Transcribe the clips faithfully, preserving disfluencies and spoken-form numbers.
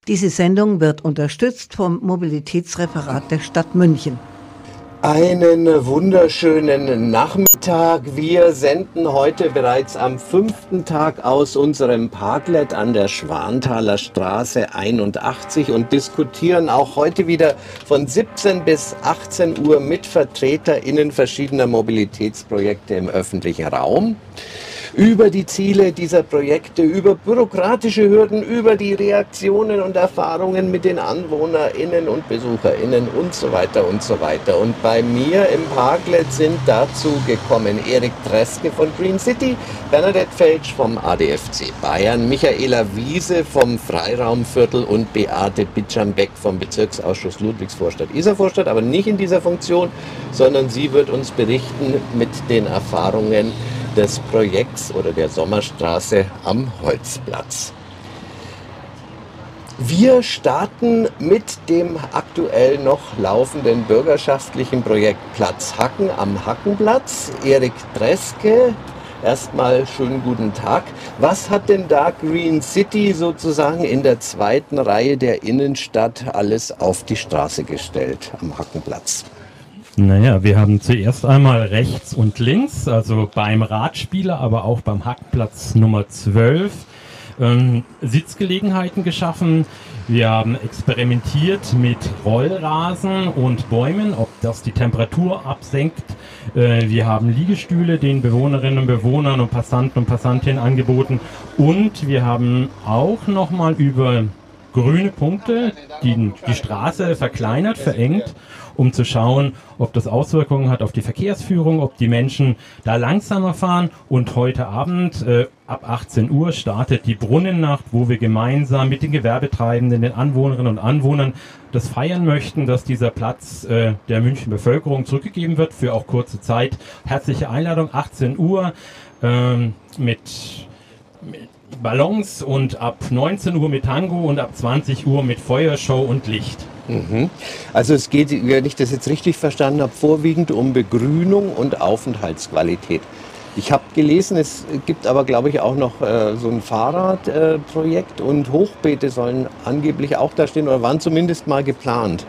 Diese Sendung wird unterstützt vom Mobilitätsreferat der Stadt München. Einen wunderschönen Nachmittag. Wir senden heute bereits am fünften Tag aus unserem Parklet an der Schwanthaler Straße einundachtzig und diskutieren auch heute wieder von siebzehn bis achtzehn Uhr mit VertreterInnen verschiedener Mobilitätsprojekte im öffentlichen Raum. Über die Ziele dieser Projekte, über bürokratische Hürden, über die Reaktionen und Erfahrungen mit den AnwohnerInnen und BesucherInnen und so weiter und so weiter. Und bei mir im Parklet sind dazu gekommen Erik Treske von Green City, Bernadette Felsch vom A D F C Bayern, Michaela Wiese vom Freiraumviertel und Beate Bitschambeck vom Bezirksausschuss Ludwigsvorstadt-Isarvorstadt, aber nicht in dieser Funktion, sondern sie wird uns berichten mit den Erfahrungen des Projekts oder der Sommerstraße am Holzplatz. Wir starten mit dem aktuell noch laufenden bürgerschaftlichen Projekt Platz Hacken am Hackenplatz. Erik Treske, erstmal schönen guten Tag. Was hat denn da Green City sozusagen in der zweiten Reihe der Innenstadt alles auf die Straße gestellt am Hackenplatz? Naja, wir haben zuerst einmal rechts und links, also beim Radspieler, aber auch beim Hackplatz Nummer zwölf, ähm, Sitzgelegenheiten geschaffen. Wir haben experimentiert mit Rollrasen und Bäumen, ob das die Temperatur absenkt. Äh, wir haben Liegestühle den Bewohnerinnen und Bewohnern und Passanten und Passantinnen angeboten. Und wir haben auch nochmal über grüne Punkte die, die Straße verkleinert, verengt, um zu schauen, ob das Auswirkungen hat auf die Verkehrsführung, ob die Menschen da langsamer fahren. Und heute Abend äh, ab achtzehn Uhr startet die Brunnennacht, wo wir gemeinsam mit den Gewerbetreibenden, den Anwohnerinnen und Anwohnern das feiern möchten, dass dieser Platz äh, der Münchner Bevölkerung zurückgegeben wird für auch kurze Zeit. Herzliche Einladung, achtzehn Uhr ähm, mit, mit Ballons und ab neunzehn Uhr mit Tango und ab zwanzig Uhr mit Feuershow und Licht. Mhm. Also es geht, wenn ich das jetzt richtig verstanden habe, vorwiegend um Begrünung und Aufenthaltsqualität. Ich habe gelesen, es gibt aber, glaube ich, auch noch äh, so ein Fahrradprojekt äh, und Hochbeete sollen angeblich auch da stehen oder waren zumindest mal geplant.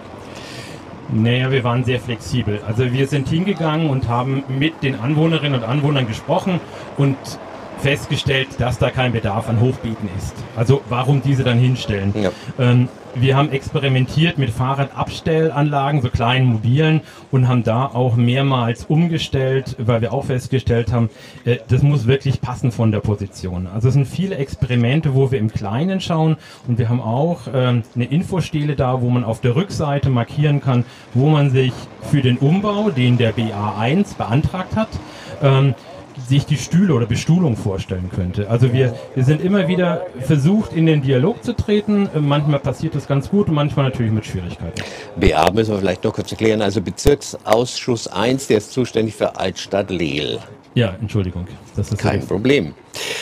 Naja, wir waren sehr flexibel. Also wir sind hingegangen und haben mit den Anwohnerinnen und Anwohnern gesprochen und festgestellt, dass da kein Bedarf an Hochbeeten ist. Also warum diese dann hinstellen? Ja. Ähm, wir haben experimentiert mit Fahrradabstellanlagen, so kleinen mobilen, und haben da auch mehrmals umgestellt, weil wir auch festgestellt haben, äh, das muss wirklich passen von der Position. Also es sind viele Experimente, wo wir im Kleinen schauen, und wir haben auch ähm, eine Infostele da, wo man auf der Rückseite markieren kann, wo man sich für den Umbau, den der B A eins beantragt hat, ähm, sich die Stühle oder Bestuhlung vorstellen könnte. Also wir, wir sind immer wieder versucht, in den Dialog zu treten. Manchmal passiert das ganz gut und manchmal natürlich mit Schwierigkeiten. B A müssen wir vielleicht noch kurz erklären. Also Bezirksausschuss eins, der ist zuständig für Altstadt-Lehl. Ja, Entschuldigung. Das ist kein Problem.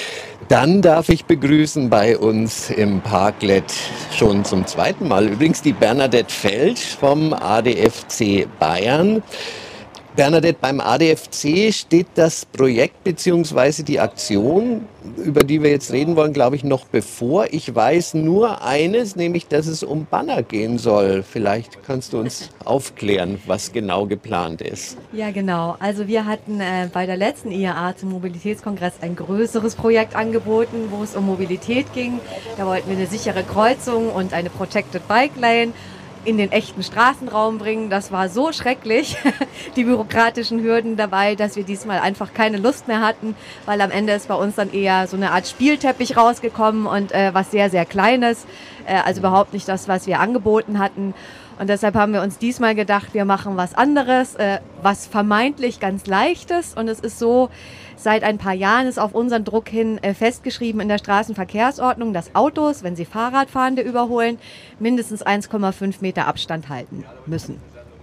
Dann darf ich begrüßen bei uns im Parklet schon zum zweiten Mal übrigens die Bernadette Felsch vom A D F C Bayern. Bernadette, beim A D F C steht das Projekt bzw. die Aktion, über die wir jetzt reden wollen, glaube ich, noch bevor. Ich weiß nur eines, nämlich, dass es um Banner gehen soll. Vielleicht kannst du uns aufklären, was genau geplant ist. Ja, genau. Also wir hatten äh, bei der letzten I A A zum Mobilitätskongress ein größeres Projekt angeboten, wo es um Mobilität ging. Da wollten wir eine sichere Kreuzung und eine Protected Bike Lane in den echten Straßenraum bringen. Das war so schrecklich, die bürokratischen Hürden dabei, dass wir diesmal einfach keine Lust mehr hatten, weil am Ende ist bei uns dann eher so eine Art Spielteppich rausgekommen und äh, was sehr, sehr Kleines, äh, also überhaupt nicht das, was wir angeboten hatten. Und deshalb haben wir uns diesmal gedacht, wir machen was anderes, äh, was vermeintlich ganz Leichtes. Und es ist so, seit ein paar Jahren ist auf unseren Druck hin äh, festgeschrieben in der Straßenverkehrsordnung, dass Autos, wenn sie Fahrradfahrende überholen, mindestens eins Komma fünf Meter Abstand halten müssen.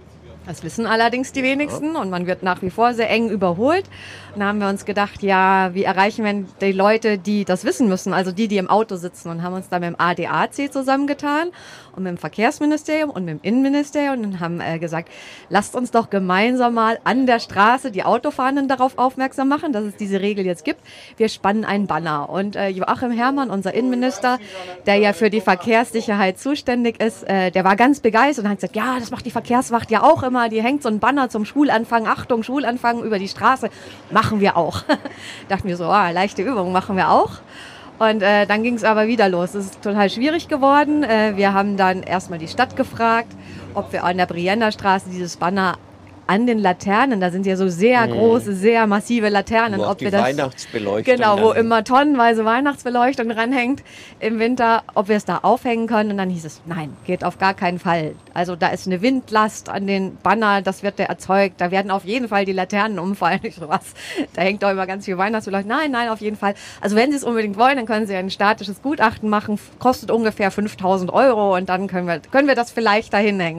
Das wissen allerdings die wenigsten und man wird nach wie vor sehr eng überholt. Und da haben wir uns gedacht, ja, wie erreichen wir die Leute, die das wissen müssen, also die, die im Auto sitzen, und haben uns da mit dem A D A C zusammengetan und mit dem Verkehrsministerium und mit dem Innenministerium und haben äh, gesagt, lasst uns doch gemeinsam mal an der Straße die Autofahrenden darauf aufmerksam machen, dass es diese Regel jetzt gibt. Wir spannen einen Banner und äh, Joachim Herrmann, unser Innenminister, der ja für die Verkehrssicherheit zuständig ist, äh, der war ganz begeistert und hat gesagt, ja, das macht die Verkehrswacht ja auch immer. Die hängt so ein Banner zum Schulanfang, Achtung, Schulanfang über die Straße, machen wir auch. Dachten wir so, ah, leichte Übung, machen wir auch. Und äh, dann ging es aber wieder los. Es ist total schwierig geworden. Äh, wir haben dann erstmal die Stadt gefragt, ob wir an der Brienner Straße dieses Banner an den Laternen, da sind ja so sehr mhm. große, sehr massive Laternen. Wo auch ob die wir das, Weihnachtsbeleuchtung. Genau, wo immer tonnenweise Weihnachtsbeleuchtung dranhängt im Winter, ob wir es da aufhängen können. Und dann hieß es, nein, geht auf gar keinen Fall. Also da ist eine Windlast an den Banner, das wird der erzeugt. Da werden auf jeden Fall die Laternen umfallen. Ich so, was? Da hängt doch immer ganz viel Weihnachtsbeleuchtung. Nein, nein, auf jeden Fall. Also wenn Sie es unbedingt wollen, dann können Sie ein statisches Gutachten machen, kostet ungefähr fünftausend Euro und dann können wir, können wir das vielleicht dahin hängen.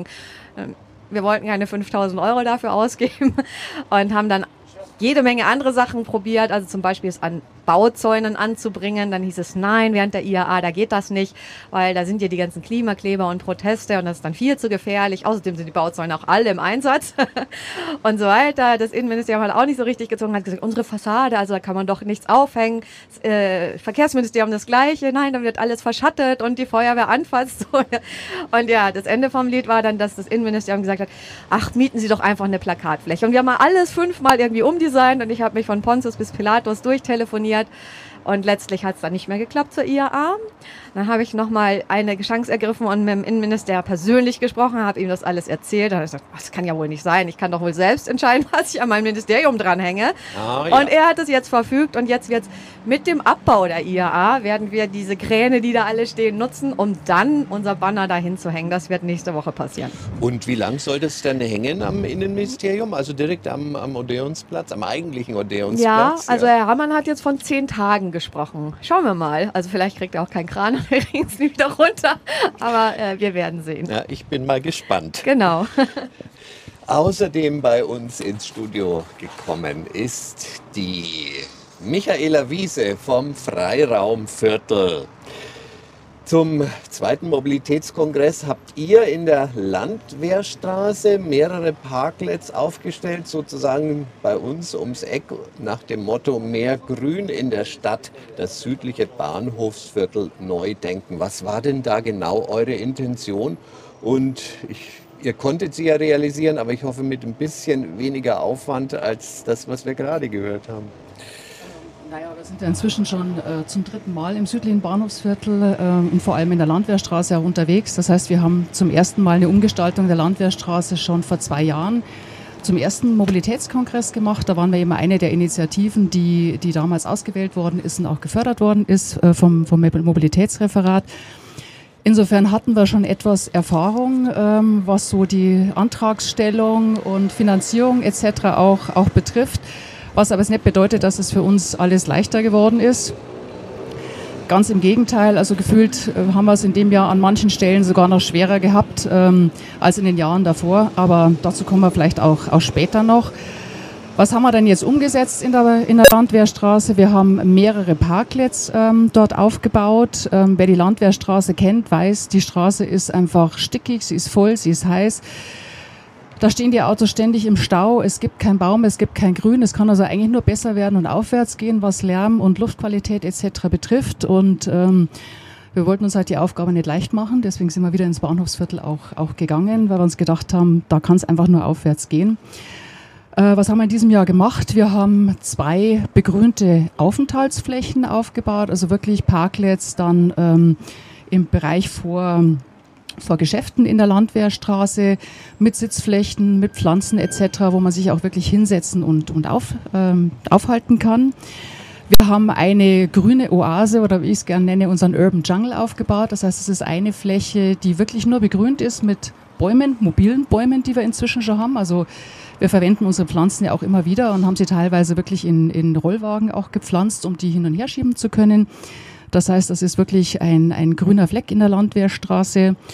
Wir wollten keine fünftausend Euro dafür ausgeben und haben dann jede Menge andere Sachen probiert, also zum Beispiel es an Bauzäunen anzubringen. Dann hieß es, nein, während der I A A, da geht das nicht, weil da sind ja die ganzen Klimakleber und Proteste und das ist dann viel zu gefährlich. Außerdem sind die Bauzäune auch alle im Einsatz und so weiter. Das Innenministerium hat auch nicht so richtig gezogen, hat gesagt, unsere Fassade, also da kann man doch nichts aufhängen. Das äh, Verkehrsministerium das Gleiche, nein, dann wird alles verschattet und die Feuerwehr anfasst. Und ja, das Ende vom Lied war dann, dass das Innenministerium gesagt hat, ach, mieten Sie doch einfach eine Plakatfläche. Und wir haben mal alles fünfmal irgendwie umdesignt und ich habe mich von Pontius bis Pilatus durchtelefoniert. Und letztlich hat es dann nicht mehr geklappt zur I A A. Dann habe ich nochmal eine Chance ergriffen und mit dem Innenminister persönlich gesprochen, habe ihm das alles erzählt. Da habe ich gesagt, das kann ja wohl nicht sein. Ich kann doch wohl selbst entscheiden, was ich an meinem Ministerium dranhänge. Oh, ja. Und er hat es jetzt verfügt und jetzt wird mit dem Abbau der I A A werden wir diese Kräne, die da alle stehen, nutzen, um dann unser Banner dahin zu hängen. Das wird nächste Woche passieren. Und wie lang soll das denn hängen am Innenministerium? Also direkt am, am Odeonsplatz, am eigentlichen Odeonsplatz? Ja, also ja. Herr Hammann hat jetzt von zehn Tagen gesprochen. Schauen wir mal. Also vielleicht kriegt er auch keinen Kran und wir kriegen es nie wieder runter. Aber äh, wir werden sehen. Ja, ich bin mal gespannt. Genau. Außerdem bei uns ins Studio gekommen ist die Michaela Wiese vom Freiraumviertel. Zum zweiten Mobilitätskongress habt ihr in der Landwehrstraße mehrere Parklets aufgestellt, sozusagen bei uns ums Eck nach dem Motto mehr Grün in der Stadt, das südliche Bahnhofsviertel neu denken. Was war denn da genau eure Intention? Und ich, ihr konntet sie ja realisieren, aber ich hoffe mit ein bisschen weniger Aufwand als das, was wir gerade gehört haben. Naja, wir sind ja inzwischen schon äh, zum dritten Mal im südlichen Bahnhofsviertel äh, und vor allem in der Landwehrstraße auch unterwegs. Das heißt, wir haben zum ersten Mal eine Umgestaltung der Landwehrstraße schon vor zwei Jahren zum ersten Mobilitätskongress gemacht. Da waren wir eben eine der Initiativen, die, die damals ausgewählt worden ist und auch gefördert worden ist äh, vom, vom Mobilitätsreferat. Insofern hatten wir schon etwas Erfahrung, ähm, was so die Antragsstellung und Finanzierung et cetera auch, auch betrifft. Was aber nicht bedeutet, dass es für uns alles leichter geworden ist. Ganz im Gegenteil, also gefühlt äh, haben wir es in dem Jahr an manchen Stellen sogar noch schwerer gehabt ähm, als in den Jahren davor. Aber dazu kommen wir vielleicht auch, auch später noch. Was haben wir denn jetzt umgesetzt in der, in der Landwehrstraße? Wir haben mehrere Parklets ähm, dort aufgebaut. Ähm, wer die Landwehrstraße kennt, weiß, die Straße ist einfach stickig, sie ist voll, sie ist heiß. Da stehen die Autos ständig im Stau, es gibt keinen Baum, es gibt kein Grün. Es kann also eigentlich nur besser werden und aufwärts gehen, was Lärm und Luftqualität et cetera betrifft. Und ähm, wir wollten uns halt die Aufgabe nicht leicht machen, deswegen sind wir wieder ins Bahnhofsviertel auch, auch gegangen, weil wir uns gedacht haben, da kann es einfach nur aufwärts gehen. Äh, was haben wir in diesem Jahr gemacht? Wir haben zwei begrünte Aufenthaltsflächen aufgebaut, also wirklich Parklets dann ähm, im Bereich vor... vor Geschäften in der Landwehrstraße mit Sitzflächen, mit Pflanzen et cetera, wo man sich auch wirklich hinsetzen und, und auf, ähm, aufhalten kann. Wir haben eine grüne Oase oder wie ich es gerne nenne, unseren Urban Jungle aufgebaut. Das heißt, es ist eine Fläche, die wirklich nur begrünt ist mit Bäumen, mobilen Bäumen, die wir inzwischen schon haben. Also wir verwenden unsere Pflanzen ja auch immer wieder und haben sie teilweise wirklich in, in Rollwagen auch gepflanzt, um die hin und her schieben zu können. Das heißt, das ist wirklich ein, ein grüner Fleck in der Landwehrstraße.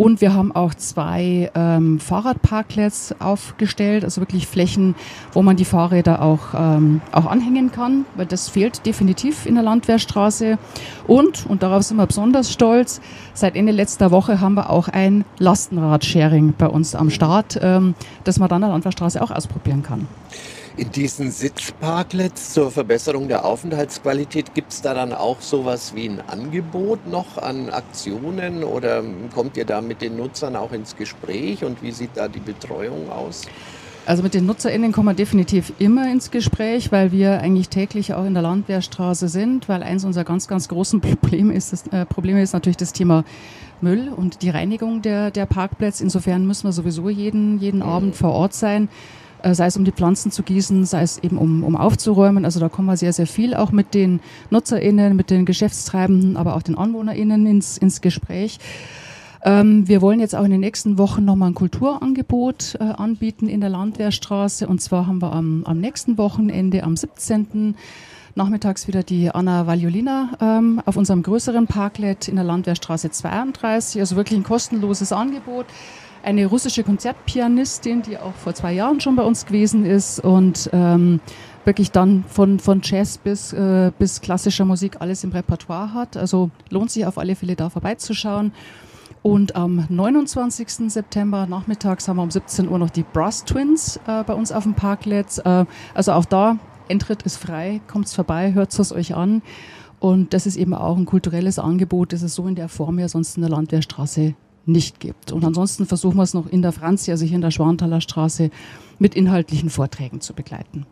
Und wir haben auch zwei ähm, Fahrradparklets aufgestellt, also wirklich Flächen, wo man die Fahrräder auch, ähm, auch anhängen kann, weil das fehlt definitiv in der Landwehrstraße. Und, und darauf sind wir besonders stolz, seit Ende letzter Woche haben wir auch ein Lastenrad-Sharing bei uns am Start, ähm, das man dann an der Landwehrstraße auch ausprobieren kann. In diesen Sitzparklets zur Verbesserung der Aufenthaltsqualität, gibt es da dann auch sowas wie ein Angebot noch an Aktionen oder kommt ihr da mit den Nutzern auch ins Gespräch und wie sieht da die Betreuung aus? Also mit den NutzerInnen kommen wir definitiv immer ins Gespräch, weil wir eigentlich täglich auch in der Landwehrstraße sind, weil eins unserer ganz, ganz großen Probleme ist, das, äh, Probleme ist natürlich das Thema Müll und die Reinigung der, der Parkplätze. Insofern müssen wir sowieso jeden, jeden mhm. Abend vor Ort sein. Sei es um die Pflanzen zu gießen, sei es eben um, um aufzuräumen. Also da kommen wir sehr, sehr viel auch mit den NutzerInnen, mit den Geschäftstreibenden, aber auch den AnwohnerInnen ins, ins Gespräch. Ähm, wir wollen jetzt auch in den nächsten Wochen nochmal ein Kulturangebot äh, anbieten in der Landwehrstraße. Und zwar haben wir am, am nächsten Wochenende, am siebzehnten nachmittags wieder die Anna Vagliolina ähm, auf unserem größeren Parklet in der Landwehrstraße zweiunddreißig. Also wirklich ein kostenloses Angebot. Eine russische Konzertpianistin, die auch vor zwei Jahren schon bei uns gewesen ist und ähm, wirklich dann von, von Jazz bis, äh, bis klassischer Musik alles im Repertoire hat. Also lohnt sich auf alle Fälle da vorbeizuschauen. Und am neunundzwanzigsten September nachmittags haben wir um siebzehn Uhr noch die Brass Twins äh, bei uns auf dem Parkplatz. Äh, also auch da, Eintritt ist frei, kommt's vorbei, hört es euch an. Und das ist eben auch ein kulturelles Angebot, das es so in der Form ja sonst in der Landwehrstraße nicht gibt. Und ansonsten versuchen wir es noch in der Franzi, also hier in der Schwanthaler Straße, mit inhaltlichen Vorträgen zu begleiten.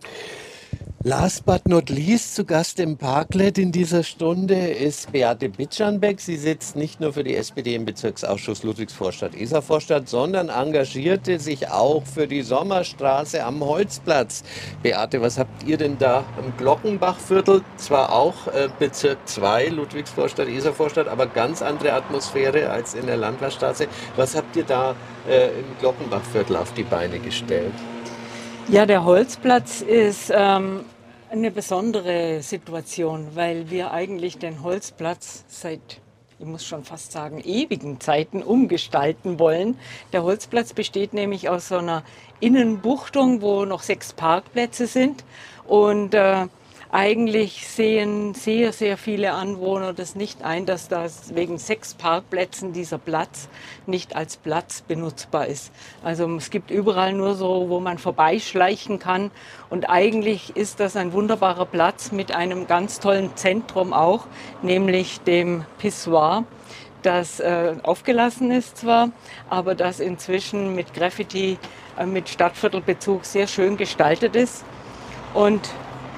Last but not least, zu Gast im Parklet in dieser Stunde ist Beate Bitschanbeck. Sie sitzt nicht nur für die S P D im Bezirksausschuss Ludwigsvorstadt-Isarvorstadt, sondern engagierte sich auch für die Sommerstraße am Holzplatz. Beate, was habt ihr denn da im Glockenbachviertel? Zwar auch äh, Bezirk zwei, Ludwigsvorstadt-Isarvorstadt, aber ganz andere Atmosphäre als in der Landwehrstraße. Was habt ihr da äh, im Glockenbachviertel auf die Beine gestellt? Ja, der Holzplatz ist ähm, eine besondere Situation, weil wir eigentlich den Holzplatz seit, ich muss schon fast sagen, ewigen Zeiten umgestalten wollen. Der Holzplatz besteht nämlich aus so einer Innenbuchtung, wo noch sechs Parkplätze sind und äh, eigentlich sehen sehr, sehr viele Anwohner das nicht ein, dass das wegen sechs Parkplätzen dieser Platz nicht als Platz benutzbar ist. Also es gibt überall nur so, wo man vorbeischleichen kann. Und eigentlich ist das ein wunderbarer Platz mit einem ganz tollen Zentrum auch, nämlich dem Pissoir, das äh, aufgelassen ist zwar, aber das inzwischen mit Graffiti, äh, mit Stadtviertelbezug sehr schön gestaltet ist. Und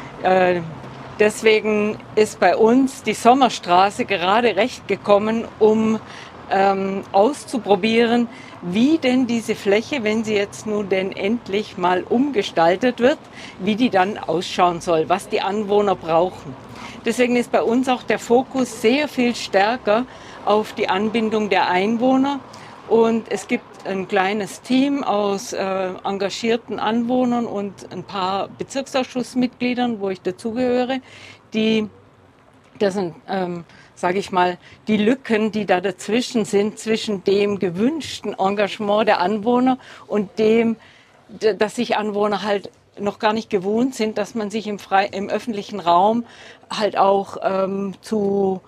Äh, deswegen ist bei uns die Sommerstraße gerade recht gekommen, um ähm, auszuprobieren, wie denn diese Fläche, wenn sie jetzt nun denn endlich mal umgestaltet wird, wie die dann ausschauen soll, was die Anwohner brauchen. Deswegen ist bei uns auch der Fokus sehr viel stärker auf die Anbindung der Einwohner. Und es gibt ein kleines Team aus äh, engagierten Anwohnern und ein paar Bezirksausschussmitgliedern, wo ich dazugehöre, die, das sind, ähm, sage ich mal, die Lücken, die da dazwischen sind, zwischen dem gewünschten Engagement der Anwohner und dem, dass sich Anwohner halt noch gar nicht gewohnt sind, dass man sich im, frei, im öffentlichen Raum halt auch ähm, zu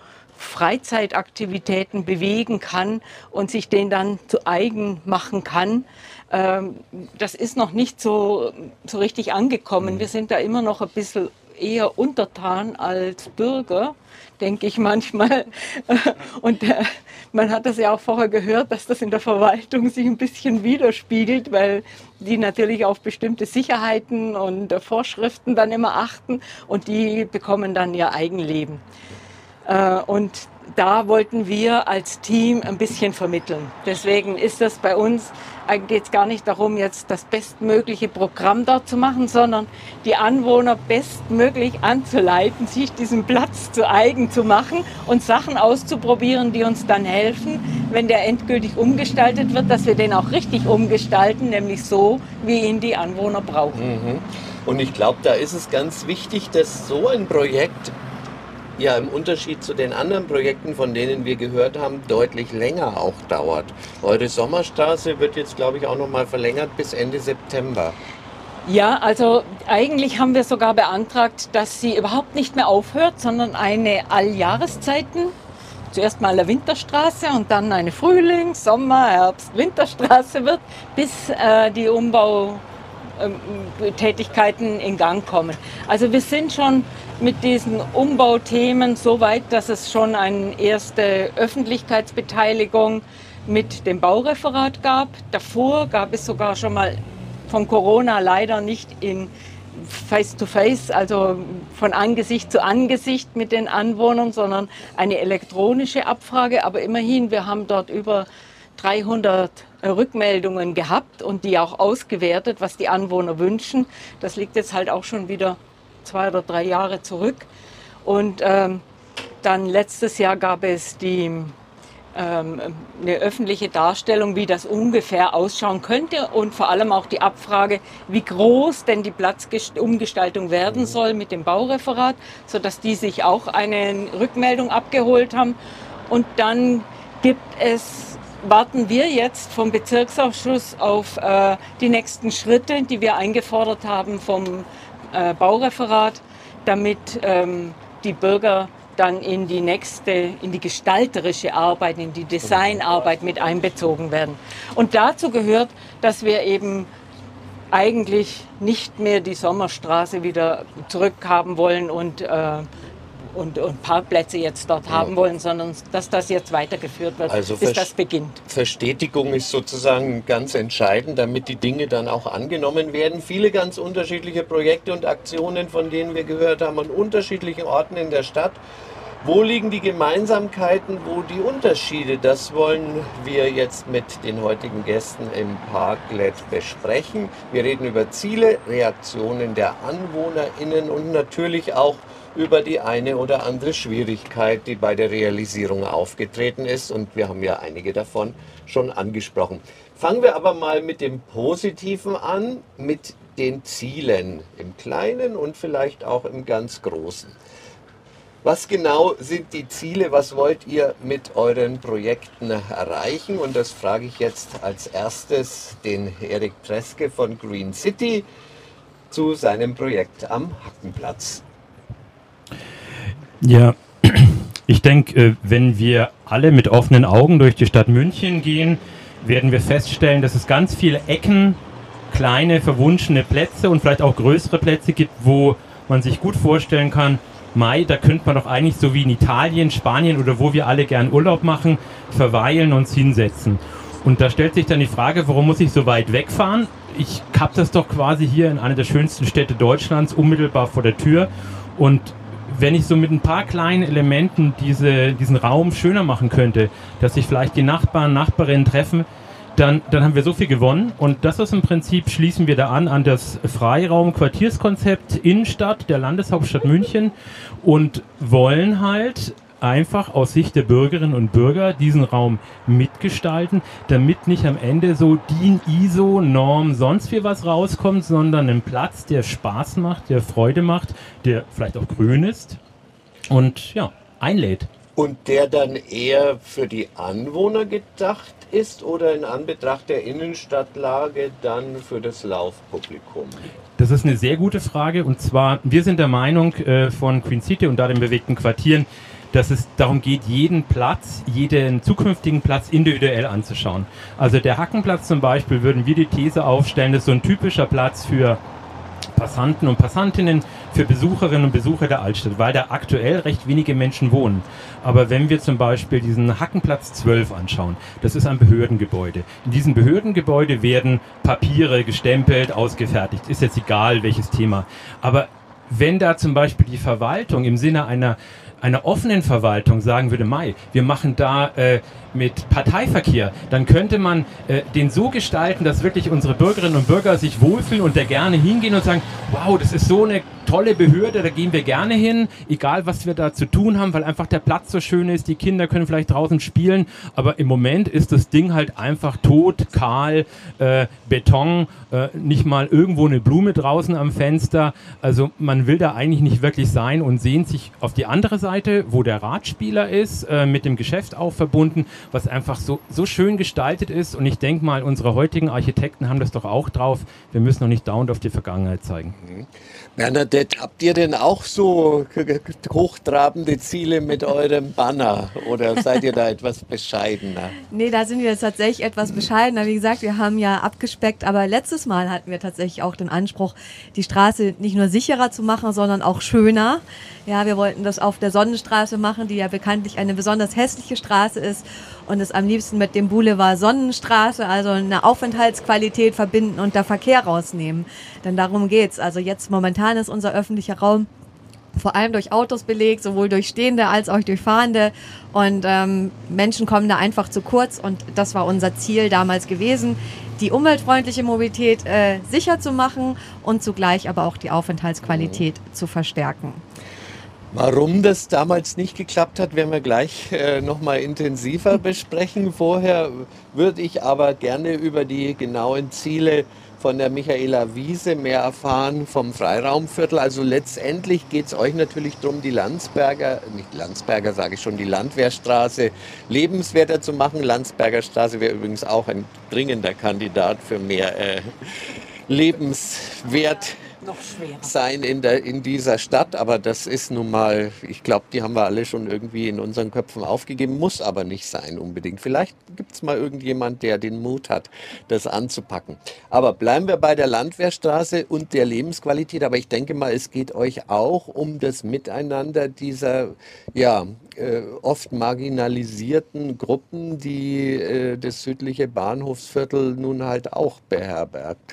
Freizeitaktivitäten bewegen kann und sich den dann zu eigen machen kann. Das ist noch nicht so, so richtig angekommen. Wir sind da immer noch ein bisschen eher untertan als Bürger, denke ich manchmal. Und man hat das ja auch vorher gehört, dass das in der Verwaltung sich ein bisschen widerspiegelt, weil die natürlich auf bestimmte Sicherheiten und Vorschriften dann immer achten und die bekommen dann ihr Eigenleben. Und da wollten wir als Team ein bisschen vermitteln. Deswegen ist das bei uns, geht es gar nicht darum, jetzt das bestmögliche Programm dort zu machen, sondern die Anwohner bestmöglich anzuleiten, sich diesen Platz zu eigen zu machen und Sachen auszuprobieren, die uns dann helfen, wenn der endgültig umgestaltet wird, dass wir den auch richtig umgestalten, nämlich so, wie ihn die Anwohner brauchen. Mhm. Und ich glaube, da ist es ganz wichtig, dass so ein Projekt ja im Unterschied zu den anderen Projekten, von denen wir gehört haben, deutlich länger auch dauert. Eure Sommerstraße wird jetzt, glaube ich, auch noch mal verlängert bis Ende September. Ja, also eigentlich haben wir sogar beantragt, dass sie überhaupt nicht mehr aufhört, sondern eine Alljahreszeiten, zuerst mal eine Winterstraße und dann eine Frühlings-, Sommer-, Herbst-, Winterstraße wird, bis äh, die Umbautätigkeiten in Gang kommen. Also wir sind schon mit diesen Umbauthemen so weit, dass es schon eine erste Öffentlichkeitsbeteiligung mit dem Baureferat gab. Davor gab es sogar schon mal von Corona leider nicht in Face-to-Face, also von Angesicht zu Angesicht mit den Anwohnern, sondern eine elektronische Abfrage. Aber immerhin, wir haben dort über dreihundert Rückmeldungen gehabt und die auch ausgewertet, was die Anwohner wünschen. Das liegt jetzt halt auch schon wieder zwei oder drei Jahre zurück. Und ähm, dann letztes Jahr gab es die eine öffentliche Darstellung, wie das ungefähr ausschauen könnte und vor allem auch die Abfrage, wie groß denn die Platzumgestaltung werden soll mit dem Baureferat, sodass die sich auch eine Rückmeldung abgeholt haben. Und dann gibt es, warten wir jetzt vom Bezirksausschuss auf äh, die nächsten Schritte, die wir eingefordert haben vom äh, Baureferat, damit ähm, die Bürger dann in die nächste, in die gestalterische Arbeit, in die Designarbeit mit einbezogen werden. Und dazu gehört, dass wir eben eigentlich nicht mehr die Sommerstraße wieder zurückhaben wollen und, äh, und, und Parkplätze jetzt dort ja. haben wollen, sondern dass das jetzt weitergeführt wird, also bis das beginnt. Verstetigung ist sozusagen ganz entscheidend, damit die Dinge dann auch angenommen werden. Viele ganz unterschiedliche Projekte und Aktionen, von denen wir gehört haben, an unterschiedlichen Orten in der Stadt. Wo liegen die Gemeinsamkeiten, wo die Unterschiede? Das wollen wir jetzt mit den heutigen Gästen im Parklet besprechen. Wir reden über Ziele, Reaktionen der AnwohnerInnen und natürlich auch über die eine oder andere Schwierigkeit, die bei der Realisierung aufgetreten ist. Und wir haben ja einige davon schon angesprochen. Fangen wir aber mal mit dem Positiven an, mit den Zielen im Kleinen und vielleicht auch im ganz Großen. Was genau sind die Ziele? Was wollt ihr mit euren Projekten erreichen? Und das frage ich jetzt als erstes den Erik Treske von Green City zu seinem Projekt am Hackenplatz. Ja, ich denke, wenn wir alle mit offenen Augen durch die Stadt München gehen, werden wir feststellen, dass es ganz viele Ecken, kleine, verwunschene Plätze und vielleicht auch größere Plätze gibt, wo man sich gut vorstellen kann, Mai, da könnte man doch eigentlich so wie in Italien, Spanien oder wo wir alle gern Urlaub machen, verweilen und uns hinsetzen. Und da stellt sich dann die Frage, warum muss ich so weit wegfahren? Ich habe das doch quasi hier in einer der schönsten Städte Deutschlands, unmittelbar vor der Tür. Und wenn ich so mit ein paar kleinen Elementen diese, diesen Raum schöner machen könnte, dass sich vielleicht die Nachbarn, Nachbarinnen treffen, Dann, dann haben wir so viel gewonnen und das ist im Prinzip, schließen wir da an, an das Freiraum-Quartierskonzept Innenstadt der Landeshauptstadt München und wollen halt einfach aus Sicht der Bürgerinnen und Bürger diesen Raum mitgestalten, damit nicht am Ende so DIN, I S O, Norm, sonst wie was rauskommt, sondern ein Platz, der Spaß macht, der Freude macht, der vielleicht auch grün ist und ja, einlädt. Und der dann eher für die Anwohner gedacht ist oder in Anbetracht der Innenstadtlage dann für das Laufpublikum? Das ist eine sehr gute Frage und zwar, wir sind der Meinung äh, von Green City und da den bewegten Quartieren, dass es darum geht, jeden Platz, jeden zukünftigen Platz individuell anzuschauen. Also der Hackenplatz zum Beispiel, würden wir die These aufstellen, ist so ein typischer Platz für Passanten und Passantinnen, für Besucherinnen und Besucher der Altstadt, weil da aktuell recht wenige Menschen wohnen. Aber wenn wir zum Beispiel diesen Hackenplatz zwölf anschauen, das ist ein Behördengebäude. In diesem Behördengebäude werden Papiere gestempelt, ausgefertigt. Ist jetzt egal, welches Thema. Aber wenn da zum Beispiel die Verwaltung im Sinne einer einer offenen Verwaltung sagen würde, Mai, wir machen da äh, mit Parteiverkehr, dann könnte man äh, den so gestalten, dass wirklich unsere Bürgerinnen und Bürger sich wohlfühlen und da gerne hingehen und sagen, wow, das ist so eine tolle Behörde, da gehen wir gerne hin, egal was wir da zu tun haben, weil einfach der Platz so schön ist, die Kinder können vielleicht draußen spielen, aber im Moment ist das Ding halt einfach tot, kahl, äh, Beton, äh, nicht mal irgendwo eine Blume draußen am Fenster, also man will da eigentlich nicht wirklich sein und sehnt sich auf die andere Seite, wo der Radspieler ist, äh, mit dem Geschäft auch verbunden, was einfach so, so schön gestaltet ist und ich denke mal, unsere heutigen Architekten haben das doch auch drauf, wir müssen noch nicht dauernd auf die Vergangenheit zeigen. Mhm. Bernadette, habt ihr denn auch so hochtrabende Ziele mit eurem Banner oder seid ihr da etwas bescheidener? Nee, da sind wir jetzt tatsächlich etwas bescheidener. Wie gesagt, wir haben ja abgespeckt, aber letztes Mal hatten wir tatsächlich auch den Anspruch, die Straße nicht nur sicherer zu machen, sondern auch schöner. Ja, wir wollten das auf der Sonnenstraße machen, die ja bekanntlich eine besonders hässliche Straße ist und es am liebsten mit dem Boulevard Sonnenstraße, also eine Aufenthaltsqualität verbinden und da Verkehr rausnehmen. Denn darum geht's. Also jetzt momentan ist unser öffentlicher Raum vor allem durch Autos belegt, sowohl durch Stehende als auch durch Fahrende und ähm, Menschen kommen da einfach zu kurz und das war unser Ziel damals gewesen, die umweltfreundliche Mobilität äh, sicher zu machen und zugleich aber auch die Aufenthaltsqualität mhm. zu verstärken. Warum das damals nicht geklappt hat, werden wir gleich äh, nochmal intensiver besprechen. Vorher würde ich aber gerne über die genauen Ziele von der Michaela Wiese mehr erfahren vom Freiraumviertel. Also letztendlich geht es euch natürlich darum, die Landsberger, nicht Landsberger sage ich schon, die Landwehrstraße lebenswerter zu machen. Landsberger Straße wäre übrigens auch ein dringender Kandidat für mehr äh, lebenswert. Noch schwerer sein in, der, in dieser Stadt, aber das ist nun mal, ich glaube, die haben wir alle schon irgendwie in unseren Köpfen aufgegeben, muss aber nicht sein unbedingt. Vielleicht gibt es mal irgendjemand, der den Mut hat, das anzupacken. Aber bleiben wir bei der Landwehrstraße und der Lebensqualität, aber ich denke mal, es geht euch auch um das Miteinander dieser, ja, äh, oft marginalisierten Gruppen, die äh, das südliche Bahnhofsviertel nun halt auch beherbergt.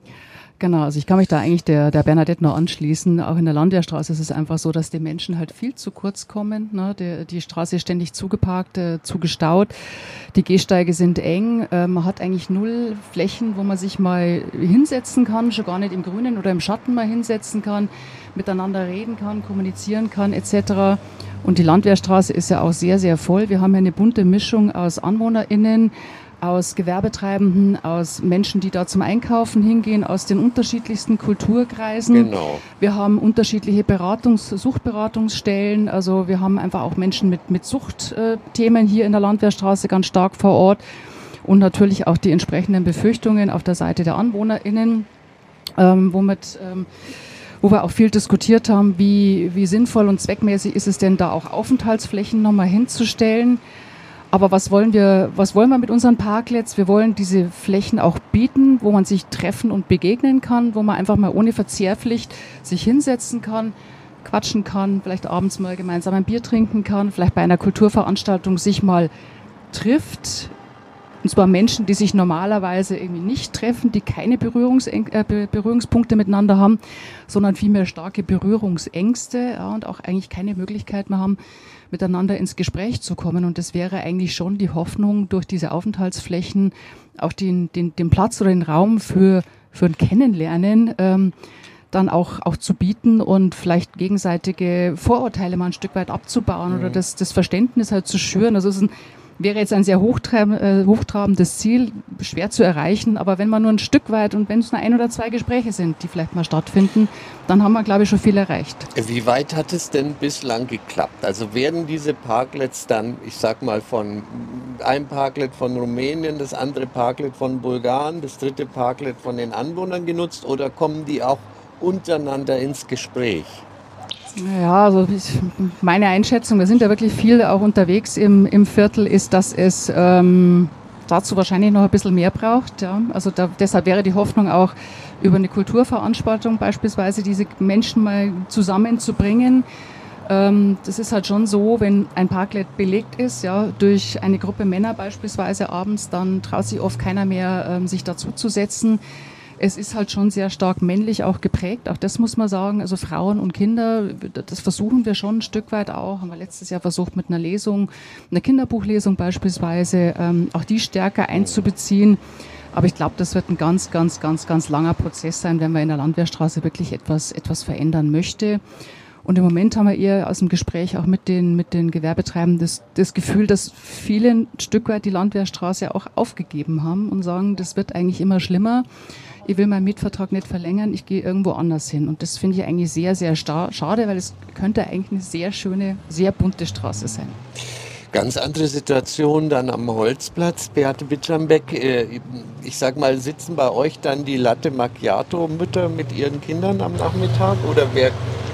Genau, also ich kann mich da eigentlich der, der Bernadette noch anschließen. Auch in der Landwehrstraße ist es einfach so, dass die Menschen halt viel zu kurz kommen. Ne? Die, die Straße ist ständig zugeparkt, äh, zugestaut. Die Gehsteige sind eng. Äh, man hat eigentlich null Flächen, wo man sich mal hinsetzen kann, schon gar nicht im Grünen oder im Schatten mal hinsetzen kann, miteinander reden kann, kommunizieren kann et cetera. Und die Landwehrstraße ist ja auch sehr, sehr voll. Wir haben ja eine bunte Mischung aus AnwohnerInnen, aus Gewerbetreibenden, aus Menschen, die da zum Einkaufen hingehen, aus den unterschiedlichsten Kulturkreisen. Genau. Wir haben unterschiedliche Beratungs-, Suchtberatungsstellen. Also wir haben einfach auch Menschen mit, mit Suchtthemen hier in der Landwehrstraße ganz stark vor Ort. Und natürlich auch die entsprechenden Befürchtungen auf der Seite der AnwohnerInnen, ähm, womit, ähm, wo wir auch viel diskutiert haben, wie, wie sinnvoll und zweckmäßig ist es denn, da auch Aufenthaltsflächen nochmal hinzustellen. Aber was wollen wir, was wollen wir mit unseren Parklets? Wir wollen diese Flächen auch bieten, wo man sich treffen und begegnen kann, wo man einfach mal ohne Verzehrpflicht sich hinsetzen kann, quatschen kann, vielleicht abends mal gemeinsam ein Bier trinken kann, vielleicht bei einer Kulturveranstaltung sich mal trifft. Und zwar Menschen, die sich normalerweise irgendwie nicht treffen, die keine Berührungs- äh, Berührungspunkte miteinander haben, sondern vielmehr starke Berührungsängste, ja, und auch eigentlich keine Möglichkeit mehr haben, miteinander ins Gespräch zu kommen. Und das wäre eigentlich schon die Hoffnung, durch diese Aufenthaltsflächen auch den, den, den Platz oder den Raum für, für ein Kennenlernen ähm, dann auch, auch zu bieten und vielleicht gegenseitige Vorurteile mal ein Stück weit abzubauen, mhm. oder das, das Verständnis halt zu schüren. Also es ist ein wäre jetzt ein sehr hochtrab- äh, hochtrabendes Ziel, schwer zu erreichen, aber wenn man nur ein Stück weit und wenn es nur ein oder zwei Gespräche sind, die vielleicht mal stattfinden, dann haben wir, glaube ich, schon viel erreicht. Wie weit hat es denn bislang geklappt? Also werden diese Parklets dann, ich sag mal, von einem Parklet von Rumänien, das andere Parklet von Bulgarien, das dritte Parklet von den Anwohnern genutzt oder kommen die auch untereinander ins Gespräch? Ja, also meine Einschätzung, wir sind ja wirklich viel auch unterwegs im, im Viertel, ist, dass es ähm, dazu wahrscheinlich noch ein bisschen mehr braucht. Ja. Also da, deshalb wäre die Hoffnung auch, über eine Kulturveranstaltung beispielsweise diese Menschen mal zusammenzubringen. Ähm, das ist halt schon so, wenn ein Parklet belegt ist, ja, durch eine Gruppe Männer beispielsweise abends, dann traut sich oft keiner mehr, ähm, sich dazuzusetzen. Es ist halt schon sehr stark männlich auch geprägt, auch das muss man sagen. Also Frauen und Kinder, das versuchen wir schon ein Stück weit auch. Haben wir letztes Jahr versucht mit einer Lesung, einer Kinderbuchlesung beispielsweise, ähm, auch die stärker einzubeziehen. Aber ich glaube, das wird ein ganz, ganz, ganz, ganz langer Prozess sein, wenn man in der Landwehrstraße wirklich etwas, etwas verändern möchte. Und im Moment haben wir eher aus dem Gespräch auch mit den, mit den Gewerbetreibenden das, das Gefühl, dass viele ein Stück weit die Landwehrstraße auch aufgegeben haben und sagen, das wird eigentlich immer schlimmer. Ich will meinen Mietvertrag nicht verlängern, ich gehe irgendwo anders hin. Und das finde ich eigentlich sehr, sehr schade, weil es könnte eigentlich eine sehr schöne, sehr bunte Straße sein. Ganz andere Situation dann am Holzplatz. Beate Bitschambeck, ich sag mal, sitzen bei euch dann die Latte Macchiato-Mütter mit ihren Kindern am Nachmittag? Oder wer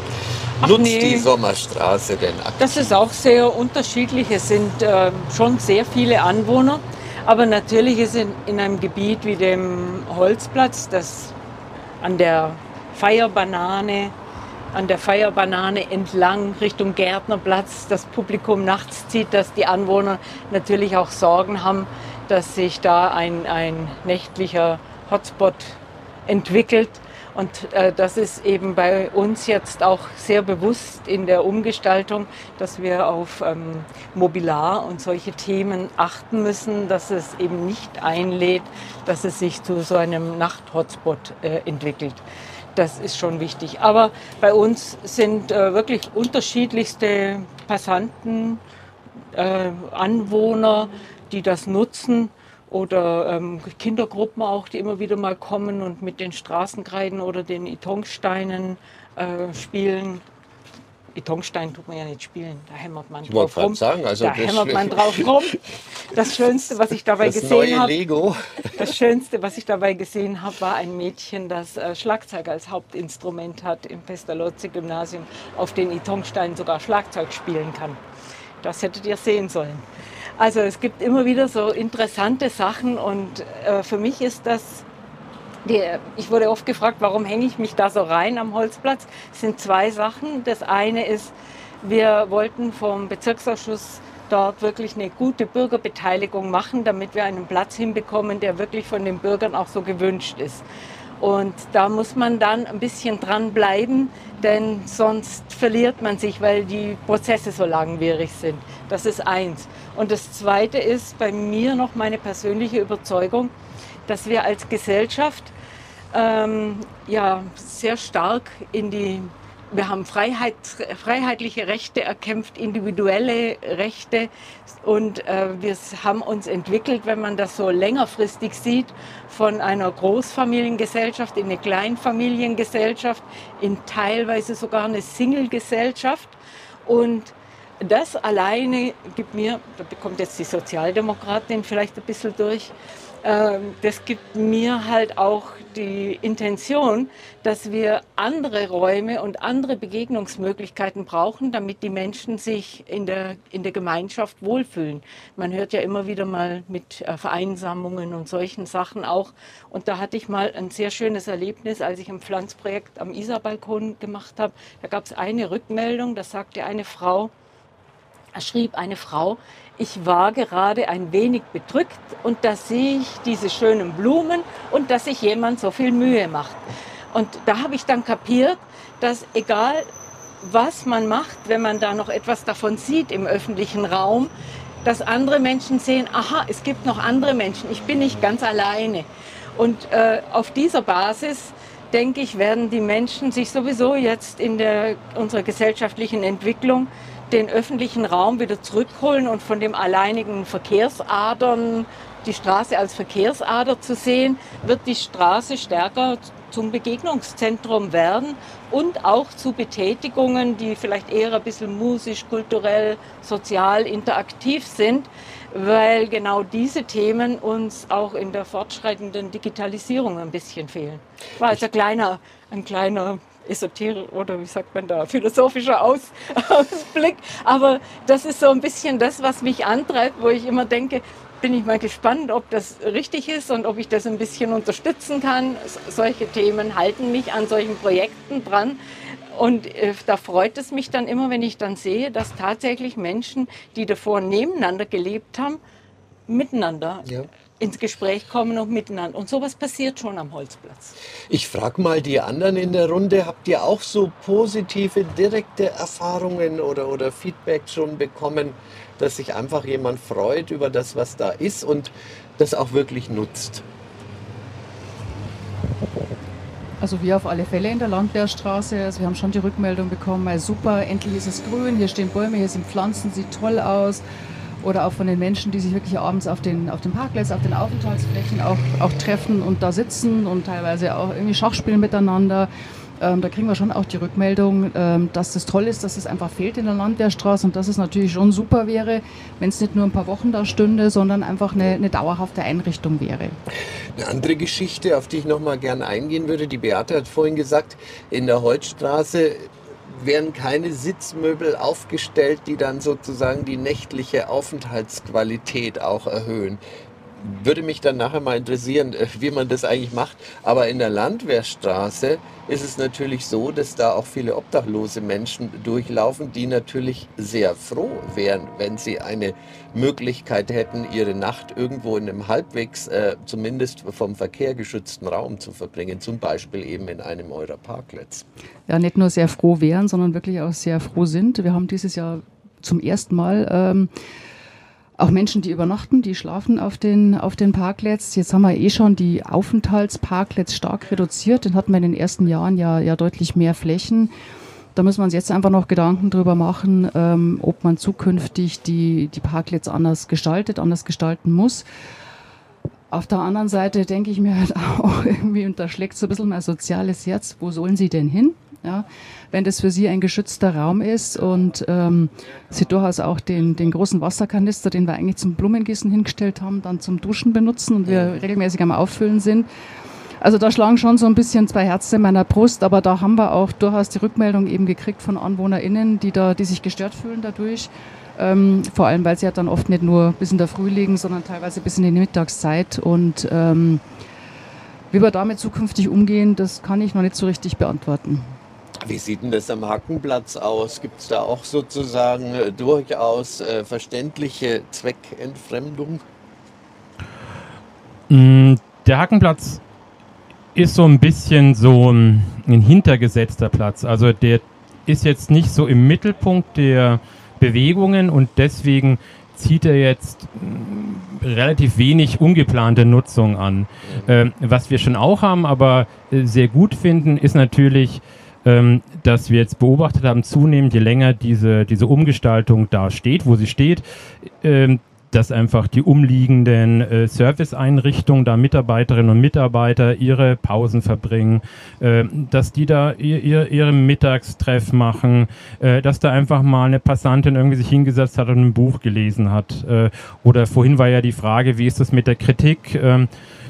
Ach nutzt nee. die Sommerstraße denn aktiv? Das ist auch sehr unterschiedlich. Es sind äh, schon sehr viele Anwohner. Aber natürlich ist in, in einem Gebiet wie dem Holzplatz, das an der Feierbanane, an der Feierbanane entlang Richtung Gärtnerplatz das Publikum nachts zieht, dass die Anwohner natürlich auch Sorgen haben, dass sich da ein, ein nächtlicher Hotspot entwickelt. Und äh, das ist eben bei uns jetzt auch sehr bewusst in der Umgestaltung, dass wir auf ähm, Mobiliar und solche Themen achten müssen, dass es eben nicht einlädt, dass es sich zu so einem Nacht-Hotspot äh, entwickelt. Das ist schon wichtig. Aber bei uns sind äh, wirklich unterschiedlichste Passanten, äh, Anwohner, die das nutzen. Oder ähm, Kindergruppen auch, die immer wieder mal kommen und mit den Straßenkreiden oder den Itonsteinen äh, spielen. Itonstein tut man ja nicht spielen, da hämmert man ich drauf rum. Sagen, also da hämmert man drauf rum. Das Schönste, was ich dabei das gesehen habe, Lego. das Schönste, was ich dabei gesehen habe, war ein Mädchen, das äh, Schlagzeug als Hauptinstrument hat im Pestalozzi-Gymnasium, auf den Itonsteinen sogar Schlagzeug spielen kann. Das hättet ihr sehen sollen. Also es gibt immer wieder so interessante Sachen und äh, für mich ist das, die, ich wurde oft gefragt, warum hänge ich mich da so rein am Holzplatz? Es sind zwei Sachen. Das eine ist, wir wollten vom Bezirksausschuss dort wirklich eine gute Bürgerbeteiligung machen, damit wir einen Platz hinbekommen, der wirklich von den Bürgern auch so gewünscht ist. Und da muss man dann ein bisschen dranbleiben, denn sonst verliert man sich, weil die Prozesse so langwierig sind. Das ist eins. Und das Zweite ist bei mir noch meine persönliche Überzeugung, dass wir als Gesellschaft ähm, ja, sehr stark in die, wir haben Freiheit, freiheitliche Rechte erkämpft, individuelle Rechte und äh, wir haben uns entwickelt, wenn man das so längerfristig sieht, von einer Großfamiliengesellschaft in eine Kleinfamiliengesellschaft, in teilweise sogar eine Single-Gesellschaft. Und das alleine gibt mir, da bekommt jetzt die Sozialdemokratin vielleicht ein bisschen durch, äh, das gibt mir halt auch die Intention, dass wir andere Räume und andere Begegnungsmöglichkeiten brauchen, damit die Menschen sich in der, in der Gemeinschaft wohlfühlen. Man hört ja immer wieder mal mit äh, Vereinsamungen und solchen Sachen auch. Und da hatte ich mal ein sehr schönes Erlebnis, als ich ein Pflanzprojekt am Isarbalkon gemacht habe. Da gab es eine Rückmeldung, da sagte eine Frau, schrieb eine Frau, ich war gerade ein wenig bedrückt und da sehe ich diese schönen Blumen und dass sich jemand so viel Mühe macht. Und da habe ich dann kapiert, dass egal was man macht, wenn man da noch etwas davon sieht im öffentlichen Raum, dass andere Menschen sehen, aha, es gibt noch andere Menschen, ich bin nicht ganz alleine. Und äh, auf dieser Basis, denke ich, werden die Menschen sich sowieso jetzt in der, unserer gesellschaftlichen Entwicklung den öffentlichen Raum wieder zurückholen und von dem alleinigen Verkehrsadern, die Straße als Verkehrsader zu sehen, wird die Straße stärker zum Begegnungszentrum werden und auch zu Betätigungen, die vielleicht eher ein bisschen musisch, kulturell, sozial, interaktiv sind, weil genau diese Themen uns auch in der fortschreitenden Digitalisierung ein bisschen fehlen. War also ein kleiner, ein kleiner esoterisch oder wie sagt man da, philosophischer Aus, Ausblick. Aber das ist so ein bisschen das, was mich antreibt, wo ich immer denke, bin ich mal gespannt, ob das richtig ist und ob ich das ein bisschen unterstützen kann. Solche Themen halten mich an solchen Projekten dran. Und äh, da freut es mich dann immer, wenn ich dann sehe, dass tatsächlich Menschen, die davor nebeneinander gelebt haben, miteinander ja. ins Gespräch kommen und miteinander. Und sowas passiert schon am Holzplatz. Ich frage mal die anderen in der Runde, habt ihr auch so positive, direkte Erfahrungen oder, oder Feedback schon bekommen, dass sich einfach jemand freut über das, was da ist und das auch wirklich nutzt? Also wir auf alle Fälle in der Landwehrstraße. Also wir haben schon die Rückmeldung bekommen, also super, endlich ist es grün, hier stehen Bäume, hier sind Pflanzen, sieht toll aus. Oder auch von den Menschen, die sich wirklich abends auf den, auf den Parkplätzen, auf den Aufenthaltsflächen auch, auch treffen und da sitzen und teilweise auch irgendwie Schach spielen miteinander. Ähm, da kriegen wir schon auch die Rückmeldung, ähm, dass das toll ist, dass es einfach fehlt in der Landwehrstraße und dass es natürlich schon super wäre, wenn es nicht nur ein paar Wochen da stünde, sondern einfach eine, eine dauerhafte Einrichtung wäre. Eine andere Geschichte, auf die ich noch mal gerne eingehen würde, die Beate hat vorhin gesagt, in der Holzstraße werden keine Sitzmöbel aufgestellt, die dann sozusagen die nächtliche Aufenthaltsqualität auch erhöhen. Würde mich dann nachher mal interessieren, wie man das eigentlich macht. Aber in der Landwehrstraße ist es natürlich so, dass da auch viele obdachlose Menschen durchlaufen, die natürlich sehr froh wären, wenn sie eine Möglichkeit hätten, ihre Nacht irgendwo in einem halbwegs, äh, zumindest vom Verkehr geschützten Raum zu verbringen. Zum Beispiel eben in einem eurer Parklets. Ja, nicht nur sehr froh wären, sondern wirklich auch sehr froh sind. Wir haben dieses Jahr zum ersten Mal ähm, auch Menschen, die übernachten, die schlafen auf den, auf den Parklets. Jetzt haben wir eh schon die Aufenthaltsparklets stark reduziert. Den hatten wir in den ersten Jahren ja, ja deutlich mehr Flächen. Da müssen wir uns jetzt einfach noch Gedanken drüber machen, ähm, ob man zukünftig die, die Parklets anders gestaltet, anders gestalten muss. Auf der anderen Seite denke ich mir halt auch irgendwie, und da schlägt so ein bisschen mein soziales Herz, wo sollen sie denn hin? Ja, wenn das für sie ein geschützter Raum ist und ähm, sie durchaus auch den, den großen Wasserkanister, den wir eigentlich zum Blumengießen hingestellt haben, dann zum Duschen benutzen und wir regelmäßig am Auffüllen sind. Also da schlagen schon so ein bisschen zwei Herzen in meiner Brust, aber da haben wir auch durchaus die Rückmeldung eben gekriegt von AnwohnerInnen, die da, die sich gestört fühlen dadurch. Ähm, vor allem, weil sie ja dann oft nicht nur bis in der Früh liegen, sondern teilweise bis in die Mittagszeit und ähm, wie wir damit zukünftig umgehen, das kann ich noch nicht so richtig beantworten. Wie sieht denn das am Hackenplatz aus? Gibt es da auch sozusagen äh, durchaus äh, verständliche Zweckentfremdung? Der Hackenplatz ist so ein bisschen so ein, ein hintergesetzter Platz. Also der ist jetzt nicht so im Mittelpunkt der Bewegungen und deswegen zieht er jetzt relativ wenig ungeplante Nutzung an. Ähm, was wir schon auch haben, aber äh, sehr gut finden, ist natürlich, ähm, dass wir jetzt beobachtet haben, zunehmend, je länger diese, diese Umgestaltung da steht, wo sie steht, ähm, dass einfach die umliegenden äh, Serviceeinrichtungen, da Mitarbeiterinnen und Mitarbeiter ihre Pausen verbringen, äh, dass die da ihr, ihr, ihre Mittagstreff machen, äh, dass da einfach mal eine Passantin irgendwie sich hingesetzt hat und ein Buch gelesen hat. Äh, oder vorhin war ja die Frage, wie ist das mit der Kritik? Ähm,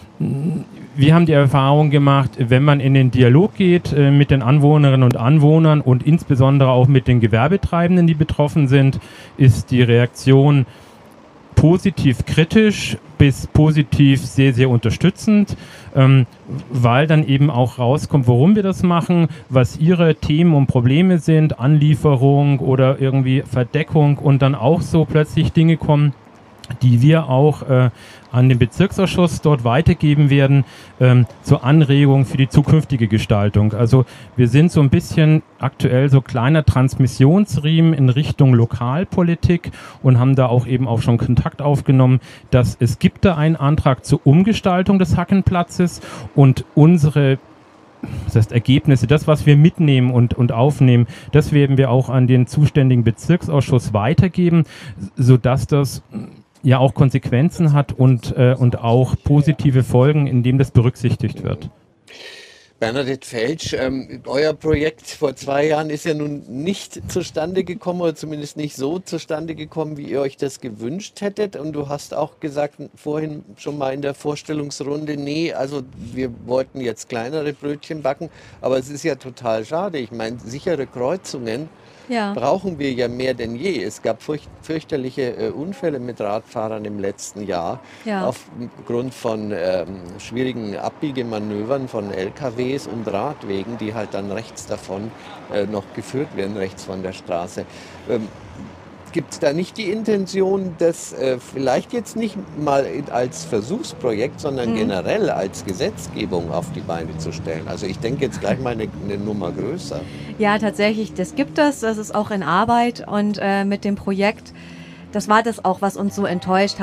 wir haben die Erfahrung gemacht, wenn man in den Dialog geht äh, mit den Anwohnerinnen und Anwohnern und insbesondere auch mit den Gewerbetreibenden, die betroffen sind, ist die Reaktion positiv kritisch bis positiv sehr, sehr unterstützend, ähm, weil dann eben auch rauskommt, warum wir das machen, was ihre Themen und Probleme sind, Anlieferung oder irgendwie Verdeckung und dann auch so plötzlich Dinge kommen, die wir auch äh, an den Bezirksausschuss dort weitergeben werden, ähm, zur Anregung für die zukünftige Gestaltung. Also wir sind so ein bisschen aktuell so kleiner Transmissionsriemen in Richtung Lokalpolitik und haben da auch eben auch schon Kontakt aufgenommen, dass es gibt da einen Antrag zur Umgestaltung des Hackenplatzes und unsere das heißt Ergebnisse, das, was wir mitnehmen und, und aufnehmen, das werden wir auch an den zuständigen Bezirksausschuss weitergeben, sodass das ja auch Konsequenzen hat und, äh, und auch positive Folgen, indem das berücksichtigt wird. Bernadette Felsch, ähm, euer Projekt vor zwei Jahren ist ja nun nicht zustande gekommen oder zumindest nicht so zustande gekommen, wie ihr euch das gewünscht hättet. Und du hast auch gesagt vorhin schon mal in der Vorstellungsrunde, nee, also wir wollten jetzt kleinere Brötchen backen, aber es ist ja total schade. Ich meine, sichere Kreuzungen ja. brauchen wir ja mehr denn je. Es gab furcht, fürchterliche äh, Unfälle mit Radfahrern im letzten Jahr ja. aufgrund von ähm, schwierigen Abbiegemanövern von L K Ws und Radwegen, die halt dann rechts davon äh, noch geführt werden, rechts von der Straße. Ähm, Gibt es da nicht die Intention, das äh, vielleicht jetzt nicht mal als Versuchsprojekt, sondern mhm. generell als Gesetzgebung auf die Beine zu stellen? Also ich denke jetzt gleich mal eine, eine Nummer größer. Ja, tatsächlich, das gibt es. Das ist auch in Arbeit und äh, mit dem Projekt, das war das auch, was uns so enttäuscht hat.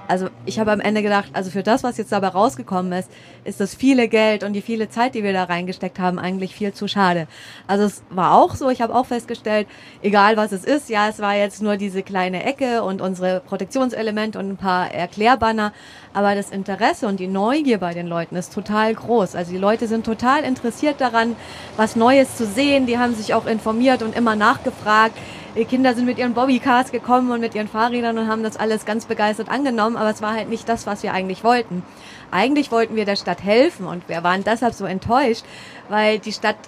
also ich habe am Ende gedacht, also für das, was jetzt dabei rausgekommen ist, ist das viele Geld und die viele Zeit, die wir da reingesteckt haben, eigentlich viel zu schade. Also es war auch so, ich habe auch festgestellt, egal was es ist, ja, es war jetzt nur diese kleine Ecke und unsere Protektionselemente und ein paar Erklärbanner, aber das Interesse und die Neugier bei den Leuten ist total groß. Also die Leute sind total interessiert daran, was Neues zu sehen, die haben sich auch informiert und immer nachgefragt. Die Kinder sind mit ihren Bobbycars gekommen und mit ihren Fahrrädern und haben das alles ganz begeistert angenommen, aber es war halt nicht das, was wir eigentlich wollten. Eigentlich wollten wir der Stadt helfen und wir waren deshalb so enttäuscht, weil die Stadt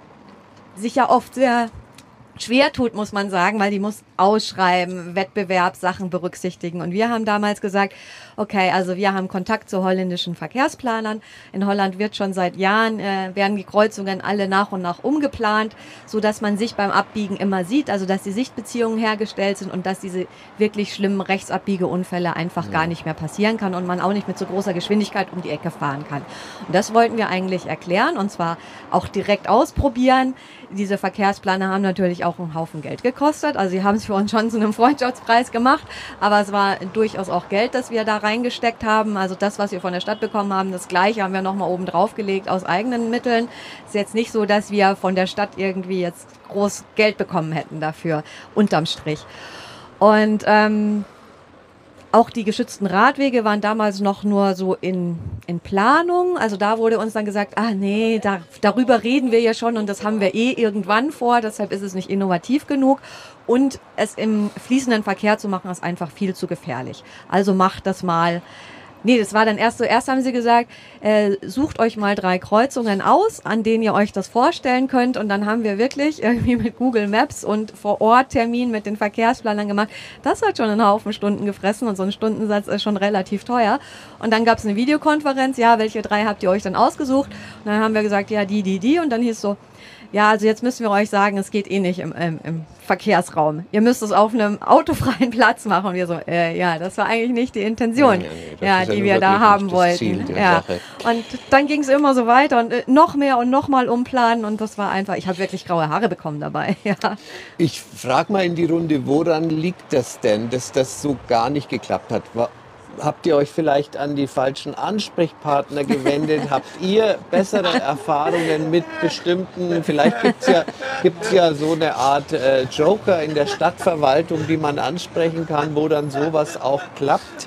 sich ja oft sehr schwer tut, muss man sagen, weil die muss ausschreiben, Wettbewerbssachen berücksichtigen. Und wir haben damals gesagt, okay, also wir haben Kontakt zu holländischen Verkehrsplanern. In Holland wird schon seit Jahren, äh, werden die Kreuzungen alle nach und nach umgeplant, so dass man sich beim Abbiegen immer sieht, also dass die Sichtbeziehungen hergestellt sind und dass diese wirklich schlimmen Rechtsabbiegeunfälle einfach ja. gar nicht mehr passieren kann und man auch nicht mit so großer Geschwindigkeit um die Ecke fahren kann. Und das wollten wir eigentlich erklären und zwar auch direkt ausprobieren. Diese Verkehrsplaner haben natürlich auch einen Haufen Geld gekostet. Also sie haben es für uns schon zu einem Freundschaftspreis gemacht, aber es war durchaus auch Geld, das wir da reingesteckt haben. Also das, was wir von der Stadt bekommen haben, das Gleiche haben wir nochmal oben drauf gelegt aus eigenen Mitteln. Ist jetzt nicht so, dass wir von der Stadt irgendwie jetzt groß Geld bekommen hätten dafür, unterm Strich. Und ähm, auch die geschützten Radwege waren damals noch nur so in, in Planung. Also da wurde uns dann gesagt, ah nee, da, darüber reden wir ja schon und das haben wir eh irgendwann vor. Deshalb ist es nicht innovativ genug. Und es im fließenden Verkehr zu machen, ist einfach viel zu gefährlich. Also macht das mal. Nee, das war dann erst so, erst haben sie gesagt, äh, sucht euch mal drei Kreuzungen aus, an denen ihr euch das vorstellen könnt. Und dann haben wir wirklich irgendwie mit Google Maps und vor Ort Termin mit den Verkehrsplanern gemacht. Das hat schon einen Haufen Stunden gefressen und so ein Stundensatz ist schon relativ teuer. Und dann gab es eine Videokonferenz, ja, welche drei habt ihr euch dann ausgesucht? Und dann haben wir gesagt, ja, die, die, die. Und dann hieß so, ja, also jetzt müssen wir euch sagen, es geht eh nicht im, im, im Verkehrsraum. Ihr müsst es auf einem autofreien Platz machen. Und wir so, äh, ja, das war eigentlich nicht die Intention, ja, ja, nee, ja, die ja wir da haben wollten. Ziel, ja. Und dann ging es immer so weiter und äh, noch mehr und noch mal umplanen und das war einfach, ich habe wirklich graue Haare bekommen dabei. Ja. Ich frage mal in die Runde, woran liegt das denn, dass das so gar nicht geklappt hat? Habt ihr euch vielleicht an die falschen Ansprechpartner gewendet? Habt ihr bessere Erfahrungen mit bestimmten, vielleicht gibt es ja, gibt's ja so eine Art äh, Joker in der Stadtverwaltung, die man ansprechen kann, wo dann sowas auch klappt?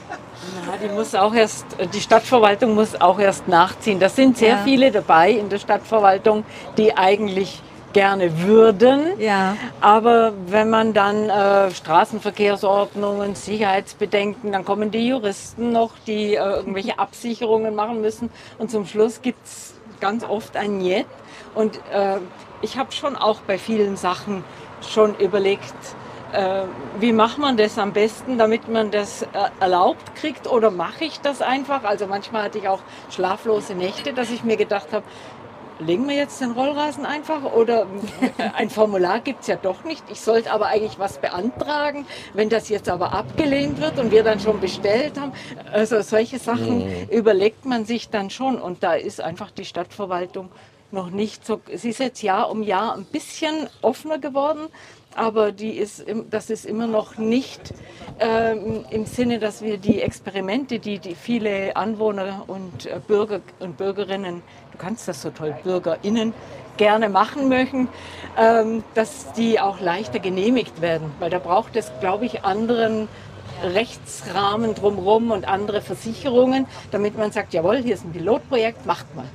Ja, die muss auch erst, die Stadtverwaltung muss auch erst nachziehen. Da sind sehr ja. viele dabei in der Stadtverwaltung, die eigentlich gerne würden, ja. aber wenn man dann äh, Straßenverkehrsordnungen, Sicherheitsbedenken, dann kommen die Juristen noch, die äh, irgendwelche Absicherungen machen müssen und zum Schluss gibt es ganz oft ein Niet und äh, ich habe schon auch bei vielen Sachen schon überlegt, äh, wie macht man das am besten, damit man das äh, erlaubt kriegt oder mache ich das einfach, also manchmal hatte ich auch schlaflose Nächte, dass ich mir gedacht habe, legen wir jetzt den Rollrasen einfach oder ein Formular gibt es ja doch nicht. Ich sollte aber eigentlich was beantragen, wenn das jetzt aber abgelehnt wird und wir dann schon bestellt haben. Also solche Sachen mhm. überlegt man sich dann schon und da ist einfach die Stadtverwaltung noch nicht so, sie ist jetzt Jahr um Jahr ein bisschen offener geworden, aber die ist, das ist immer noch nicht ähm, im Sinne, dass wir die Experimente, die, die viele Anwohner und äh, Bürger und Bürgerinnen, du kannst das so toll, BürgerInnen, gerne machen möchten, ähm, dass die auch leichter genehmigt werden. Weil da braucht es, glaube ich, anderen Rechtsrahmen drumherum und andere Versicherungen, damit man sagt, jawohl, hier ist ein Pilotprojekt, macht mal.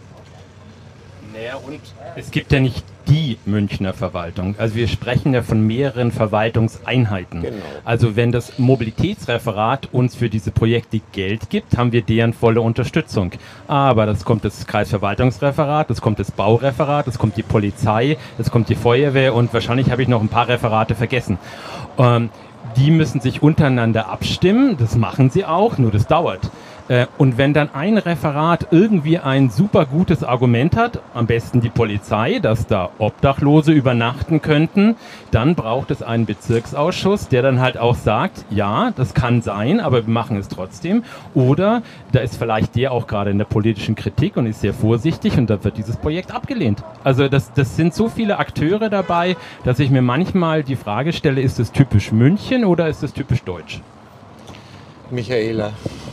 Naja, und es gibt ja nicht die Münchner Verwaltung. Also wir sprechen ja von mehreren Verwaltungseinheiten. Genau. Also wenn das Mobilitätsreferat uns für diese Projekte Geld gibt, haben wir deren volle Unterstützung. Aber das kommt das Kreisverwaltungsreferat, das kommt das Baureferat, das kommt die Polizei, das kommt die Feuerwehr und wahrscheinlich habe ich noch ein paar Referate vergessen. Ähm, die müssen sich untereinander abstimmen, das machen sie auch, nur das dauert. Und wenn dann ein Referat irgendwie ein super gutes Argument hat, am besten die Polizei, dass da Obdachlose übernachten könnten, dann braucht es einen Bezirksausschuss, der dann halt auch sagt, ja, das kann sein, aber wir machen es trotzdem. Oder da ist vielleicht der auch gerade in der politischen Kritik und ist sehr vorsichtig und da wird dieses Projekt abgelehnt. Also das, das sind so viele Akteure dabei, dass ich mir manchmal die Frage stelle, ist das typisch München oder ist das typisch deutsch? Michaela.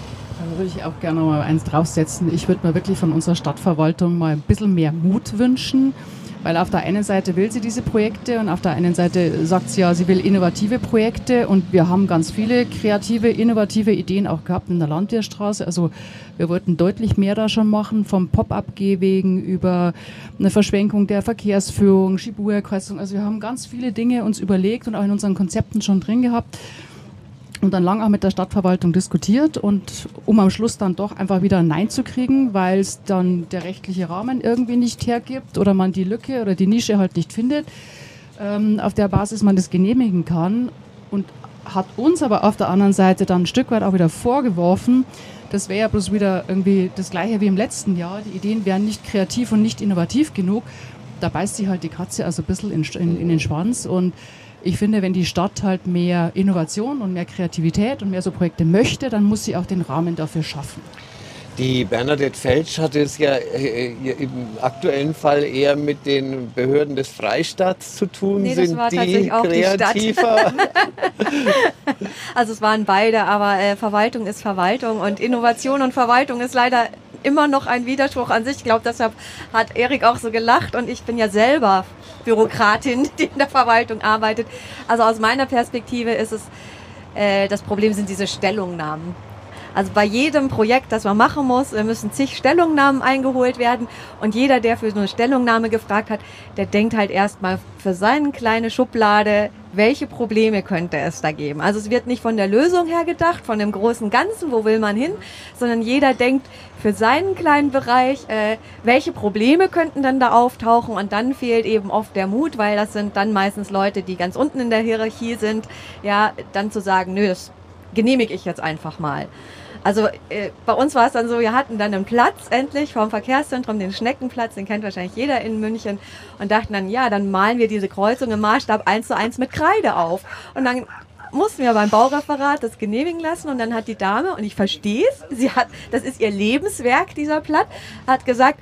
Da würde ich auch gerne mal eins draufsetzen. Ich würde mir wirklich von unserer Stadtverwaltung mal ein bisschen mehr Mut wünschen, weil auf der einen Seite will sie diese Projekte und auf der einen Seite sagt sie ja, sie will innovative Projekte und wir haben ganz viele kreative, innovative Ideen auch gehabt in der Landwehrstraße. Also wir wollten deutlich mehr da schon machen, vom Pop-up-Gehwegen über eine Verschwenkung der Verkehrsführung, Shibuya-Kreuzung. Also wir haben ganz viele Dinge uns überlegt und auch in unseren Konzepten schon drin gehabt. Und dann lang auch mit der Stadtverwaltung diskutiert und um am Schluss dann doch einfach wieder ein Nein zu kriegen, weil es dann der rechtliche Rahmen irgendwie nicht hergibt oder man die Lücke oder die Nische halt nicht findet, ähm, auf der Basis man das genehmigen kann, und hat uns aber auf der anderen Seite dann ein Stück weit auch wieder vorgeworfen, das wäre ja bloß wieder irgendwie das Gleiche wie im letzten Jahr, die Ideen wären nicht kreativ und nicht innovativ genug. Da beißt sich halt die Katze also ein bisschen in, in, in den Schwanz. Und ich finde, wenn die Stadt halt mehr Innovation und mehr Kreativität und mehr so Projekte möchte, dann muss sie auch den Rahmen dafür schaffen. Die Bernadette Felsch hatte es ja im aktuellen Fall eher mit den Behörden des Freistaats zu tun. Nee, das Sind war die tatsächlich auch kreativer? Die Stadt. Also es waren beide, aber äh, Verwaltung ist Verwaltung und Innovation und Verwaltung ist leider immer noch ein Widerspruch an sich. Ich glaube, deshalb hat Erik auch so gelacht und ich bin ja selber Bürokratin, die in der Verwaltung arbeitet. Also aus meiner Perspektive ist es, äh, das Problem sind diese Stellungnahmen. Also bei jedem Projekt, das man machen muss, müssen zig Stellungnahmen eingeholt werden und jeder, der für so eine Stellungnahme gefragt hat, der denkt halt erstmal für seine kleine Schublade, welche Probleme könnte es da geben. Also es wird nicht von der Lösung her gedacht, von dem großen Ganzen, wo will man hin, sondern jeder denkt für seinen kleinen Bereich, äh, welche Probleme könnten dann da auftauchen, und dann fehlt eben oft der Mut, weil das sind dann meistens Leute, die ganz unten in der Hierarchie sind, ja, dann zu sagen, nö, das genehmige ich jetzt einfach mal. Also äh, bei uns war es dann so, wir hatten dann einen Platz endlich vom Verkehrszentrum, den Schneckenplatz, den kennt wahrscheinlich jeder in München, und dachten dann, ja, dann malen wir diese Kreuzung im Maßstab eins zu eins mit Kreide auf. Und dann mussten wir beim Baureferat das genehmigen lassen, und dann hat die Dame, und ich verstehe es, sie hat, das ist ihr Lebenswerk, dieser Platt, hat gesagt,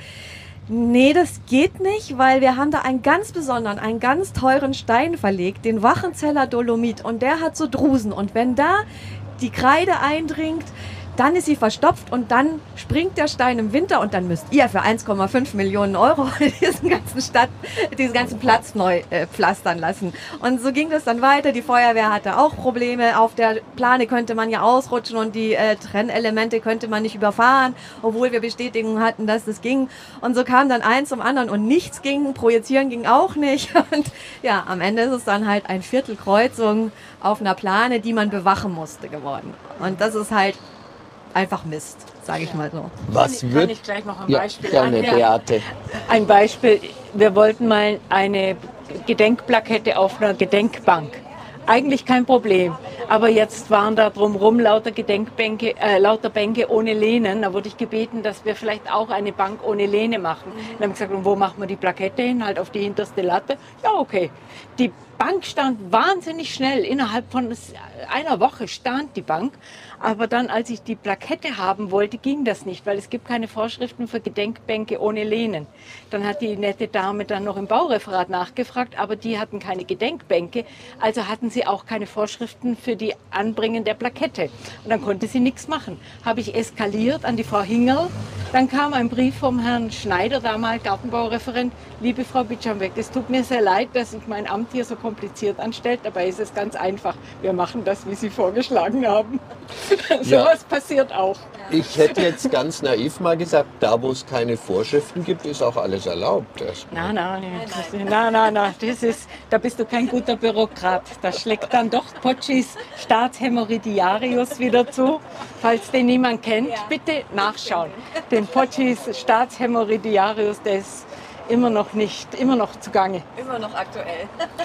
nee, das geht nicht, weil wir haben da einen ganz besonderen, einen ganz teuren Stein verlegt, den Wachenzeller Dolomit, und der hat so Drusen, und wenn da die Kreide eindringt, dann ist sie verstopft und dann springt der Stein im Winter und dann müsst ihr für eins Komma fünf Millionen Euro diesen ganzen Stadt, diesen ganzen Platz neu äh, pflastern lassen. Und so ging das dann weiter. Die Feuerwehr hatte auch Probleme. Auf der Plane könnte man ja ausrutschen und die äh, Trennelemente könnte man nicht überfahren, obwohl wir Bestätigung hatten, dass das ging. Und so kam dann eins zum anderen und nichts ging. Projizieren ging auch nicht. Und ja, am Ende ist es dann halt ein Viertel Kreuzung auf einer Plane, die man bewachen musste, geworden. Und das ist halt einfach Mist, sage ich mal so. Was kann, wird? kann ich gleich noch ein Ja, Beispiel gerne, an- Beate. Ein Beispiel, wir wollten mal eine Gedenkplakette auf einer Gedenkbank. Eigentlich kein Problem, aber jetzt waren da drumherum lauter Gedenkbänke, äh, lauter Bänke ohne Lehnen. Da wurde ich gebeten, dass wir vielleicht auch eine Bank ohne Lehne machen. Dann haben wir gesagt, und wo machen wir die Plakette hin? Halt auf die hinterste Latte. Ja, okay. Die Bank stand wahnsinnig schnell. Innerhalb von einer Woche stand die Bank. Aber dann, als ich die Plakette haben wollte, ging das nicht, weil es gibt keine Vorschriften für Gedenkbänke ohne Lehnen. Dann hat die nette Dame dann noch im Baureferat nachgefragt, aber die hatten keine Gedenkbänke, also hatten sie auch keine Vorschriften für die Anbringen der Plakette. Und dann konnte sie nichts machen. Habe ich eskaliert an die Frau Hingerl. Dann kam ein Brief vom Herrn Schneider, damals Gartenbaureferent. Liebe Frau Bitschambeck, es tut mir sehr leid, dass sich mein Amt hier so kompliziert anstellt. Dabei ist es ganz einfach. Wir machen das, wie Sie vorgeschlagen haben. Ja. Sowas passiert auch. Ich hätte jetzt ganz naiv mal gesagt, da wo es keine Vorschriften gibt, ist auch alles erlaubt. Nein, nein, nein, nein, nein, nein, das ist, da bist du kein guter Bürokrat. Da schlägt dann doch Poccis Staatshämorrhoidiarius wieder zu. Falls den niemand kennt, bitte nachschauen. Den Poccis Staatshämorrhoidiarius, der ist immer noch nicht, immer noch zugange. Immer noch aktuell.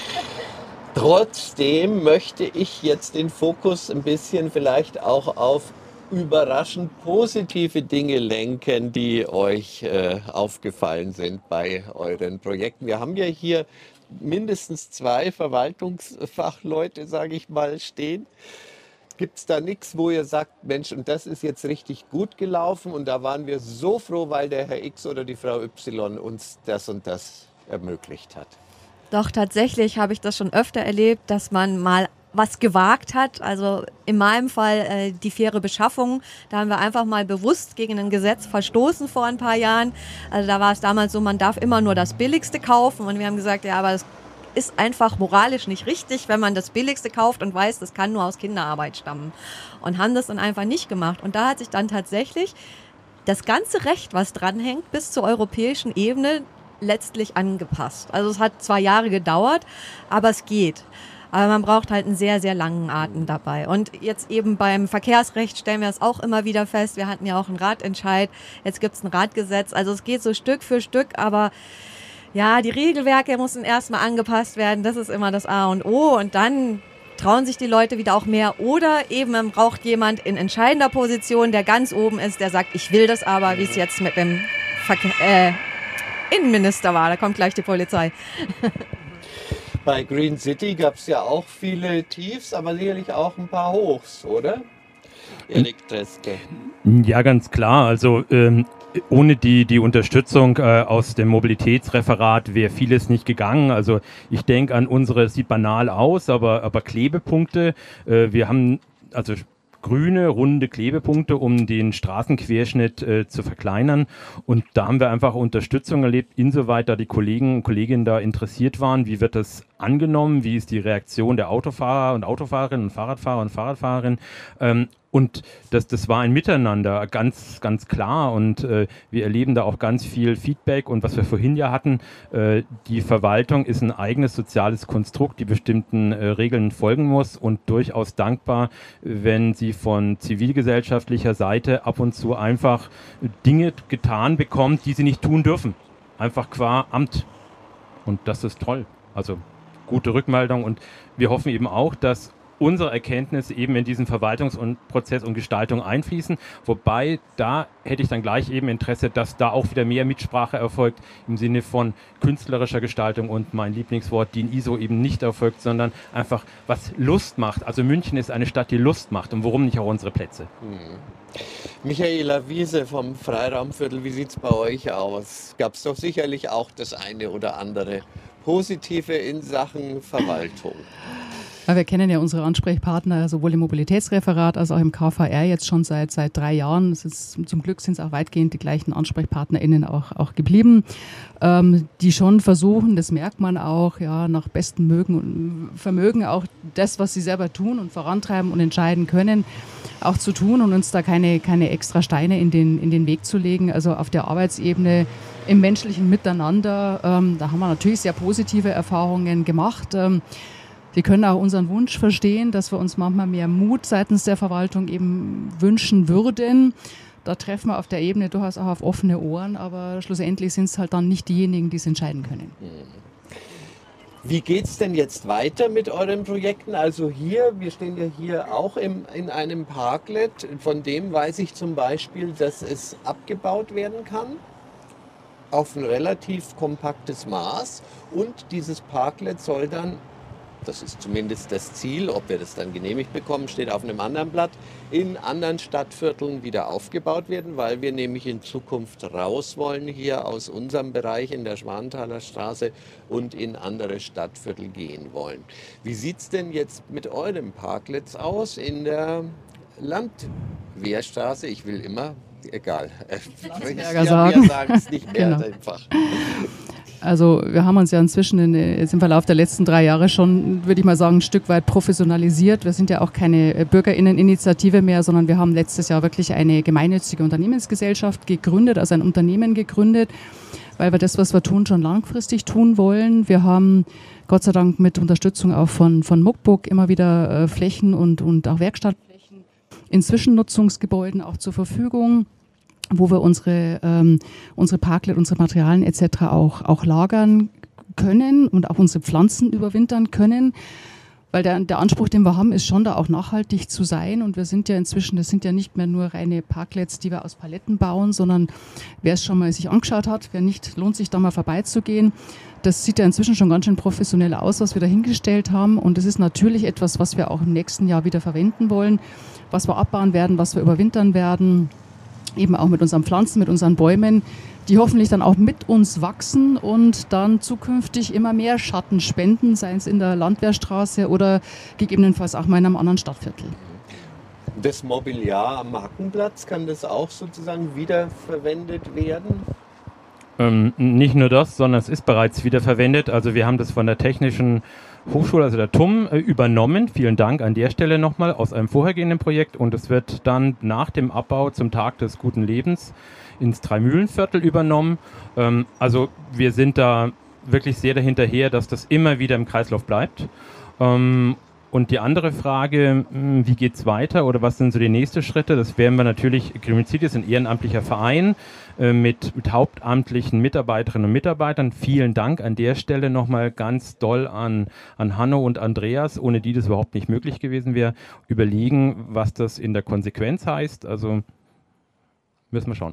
Trotzdem möchte ich jetzt den Fokus ein bisschen vielleicht auch auf überraschend positive Dinge lenken, die euch äh, aufgefallen sind bei euren Projekten. Wir haben ja hier mindestens zwei Verwaltungsfachleute, sage ich mal, stehen. Gibt es da nichts, wo ihr sagt, Mensch, und das ist jetzt richtig gut gelaufen und da waren wir so froh, weil der Herr X oder die Frau Y uns das und das ermöglicht hat? Doch tatsächlich habe ich das schon öfter erlebt, dass man mal was gewagt hat. Also in meinem Fall äh, die faire Beschaffung. Da haben wir einfach mal bewusst gegen ein Gesetz verstoßen vor ein paar Jahren. Also da war es damals so, man darf immer nur das Billigste kaufen. Und wir haben gesagt, ja, aber das ist einfach moralisch nicht richtig, wenn man das Billigste kauft und weiß, das kann nur aus Kinderarbeit stammen. Und haben das dann einfach nicht gemacht. Und da hat sich dann tatsächlich das ganze Recht, was dranhängt, bis zur europäischen Ebene letztlich angepasst. Also es hat zwei Jahre gedauert, aber es geht. Aber man braucht halt einen sehr, sehr langen Atem dabei. Und jetzt eben beim Verkehrsrecht stellen wir es auch immer wieder fest. Wir hatten ja auch einen Ratentscheid, jetzt gibt es ein Radgesetz. Also es geht so Stück für Stück, aber ja, die Regelwerke müssen erstmal angepasst werden. Das ist immer das A und O. Und dann trauen sich die Leute wieder auch mehr. Oder eben man braucht jemand in entscheidender Position, der ganz oben ist, der sagt, ich will das aber, wie es jetzt mit dem Verke- äh, Innenminister war. Da kommt gleich die Polizei. Bei Green City gab es ja auch viele Tiefs, aber sicherlich auch ein paar Hochs, oder? Erik Treske. Ja, ganz klar. Also ähm, ohne die, die Unterstützung äh, aus dem Mobilitätsreferat wäre vieles nicht gegangen. Also ich denke an unsere, sieht banal aus, aber, aber Klebepunkte. Äh, wir haben also grüne, runde Klebepunkte, um den Straßenquerschnitt äh, zu verkleinern. Und da haben wir einfach Unterstützung erlebt, insoweit da die Kollegen und Kolleginnen da interessiert waren. Wie wird das angenommen? Wie ist die Reaktion der Autofahrer und Autofahrerinnen und Fahrradfahrer und Fahrradfahrerinnen? Ähm, Und das, das war ein Miteinander, ganz, ganz klar. Und äh, wir erleben da auch ganz viel Feedback. Und was wir vorhin ja hatten, äh, die Verwaltung ist ein eigenes soziales Konstrukt, die bestimmten äh, Regeln folgen muss. Und durchaus dankbar, wenn sie von zivilgesellschaftlicher Seite ab und zu einfach Dinge getan bekommt, die sie nicht tun dürfen. Einfach qua Amt. Und das ist toll. Also gute Rückmeldung. Und wir hoffen eben auch, dass unsere Erkenntnisse eben in diesen Verwaltungsprozess und Gestaltung einfließen. Wobei, da hätte ich dann gleich eben Interesse, dass da auch wieder mehr Mitsprache erfolgt im Sinne von künstlerischer Gestaltung und mein Lieblingswort, die in I S O eben nicht erfolgt, sondern einfach was Lust macht. Also München ist eine Stadt, die Lust macht. Und warum nicht auch unsere Plätze? Hm. Michaela Wiese vom Freiraumviertel, wie sieht es bei euch aus? Gab es doch sicherlich auch das eine oder andere Positive in Sachen Verwaltung. Wir kennen ja unsere Ansprechpartner sowohl im Mobilitätsreferat als auch im K V R jetzt schon seit, seit drei Jahren. Es ist, zum Glück sind es auch weitgehend die gleichen AnsprechpartnerInnen auch, auch geblieben, ähm, die schon versuchen, das merkt man auch, ja, nach bestem Mögen und Vermögen auch das, was sie selber tun und vorantreiben und entscheiden können, auch zu tun und uns da keine, keine extra Steine in den, in den Weg zu legen. Also auf der Arbeitsebene, im menschlichen Miteinander, ähm, da haben wir natürlich sehr positive Erfahrungen gemacht. Ähm, Wir können auch unseren Wunsch verstehen, dass wir uns manchmal mehr Mut seitens der Verwaltung eben wünschen würden. Da treffen wir auf der Ebene durchaus auch auf offene Ohren, aber schlussendlich sind es halt dann nicht diejenigen, die es entscheiden können. Wie geht es denn jetzt weiter mit euren Projekten? Also hier, wir stehen ja hier auch im, in einem Parklet, von dem weiß ich zum Beispiel, dass es abgebaut werden kann auf ein relativ kompaktes Maß und dieses Parklet soll dann, das ist zumindest das Ziel, ob wir das dann genehmigt bekommen, steht auf einem anderen Blatt, in anderen Stadtvierteln wieder aufgebaut werden, weil wir nämlich in Zukunft raus wollen hier aus unserem Bereich in der Schwanthaler Straße und in andere Stadtviertel gehen wollen. Wie sieht es denn jetzt mit eurem Parkplatz aus in der Landwehrstraße? Ich will immer, egal, ja, sagen. Wir sagen es nicht mehr Genau. einfach. Also wir haben uns ja inzwischen in, jetzt im Verlauf der letzten drei Jahre schon, würde ich mal sagen, ein Stück weit professionalisiert. Wir sind ja auch keine BürgerInneninitiative mehr, sondern wir haben letztes Jahr wirklich eine gemeinnützige Unternehmensgesellschaft gegründet, also ein Unternehmen gegründet, weil wir das, was wir tun, schon langfristig tun wollen. Wir haben Gott sei Dank mit Unterstützung auch von, von Muckbook immer wieder äh, Flächen und, und auch Werkstattflächen in Zwischennutzungsgebäuden auch zur Verfügung, wo wir unsere, ähm, unsere Parklet, unsere Materialien et cetera auch, auch lagern können und auch unsere Pflanzen überwintern können. Weil der, der Anspruch, den wir haben, ist schon da auch nachhaltig zu sein. Und wir sind ja inzwischen, das sind ja nicht mehr nur reine Parklets, die wir aus Paletten bauen, sondern wer es schon mal sich angeschaut hat, wer nicht, lohnt sich da mal vorbeizugehen. Das sieht ja inzwischen schon ganz schön professionell aus, was wir da hingestellt haben. Und das ist natürlich etwas, was wir auch im nächsten Jahr wieder verwenden wollen, was wir abbauen werden, was wir überwintern werden. Eben auch mit unseren Pflanzen, mit unseren Bäumen, die hoffentlich dann auch mit uns wachsen und dann zukünftig immer mehr Schatten spenden, seien es in der Landwehrstraße oder gegebenenfalls auch mal in einem anderen Stadtviertel. Das Mobiliar am Hackenplatz, kann das auch sozusagen wiederverwendet werden? Ähm, nicht nur das, sondern es ist bereits wiederverwendet. Also wir haben das von der Technischen Hochschule, also der T U M, äh, übernommen. Vielen Dank an der Stelle nochmal aus einem vorhergehenden Projekt. Und es wird dann nach dem Abbau zum Tag des guten Lebens ins Dreimühlenviertel übernommen. Ähm, also wir sind da wirklich sehr dahinterher, dass das immer wieder im Kreislauf bleibt. Ähm, Und die andere Frage, wie geht es weiter oder was sind so die nächsten Schritte? Das werden wir natürlich, Green City ist ein ehrenamtlicher Verein äh, mit, mit hauptamtlichen Mitarbeiterinnen und Mitarbeitern. Vielen Dank an der Stelle nochmal ganz doll an, an Hanno und Andreas, ohne die das überhaupt nicht möglich gewesen wäre. Überlegen, was das in der Konsequenz heißt. Also müssen wir schauen.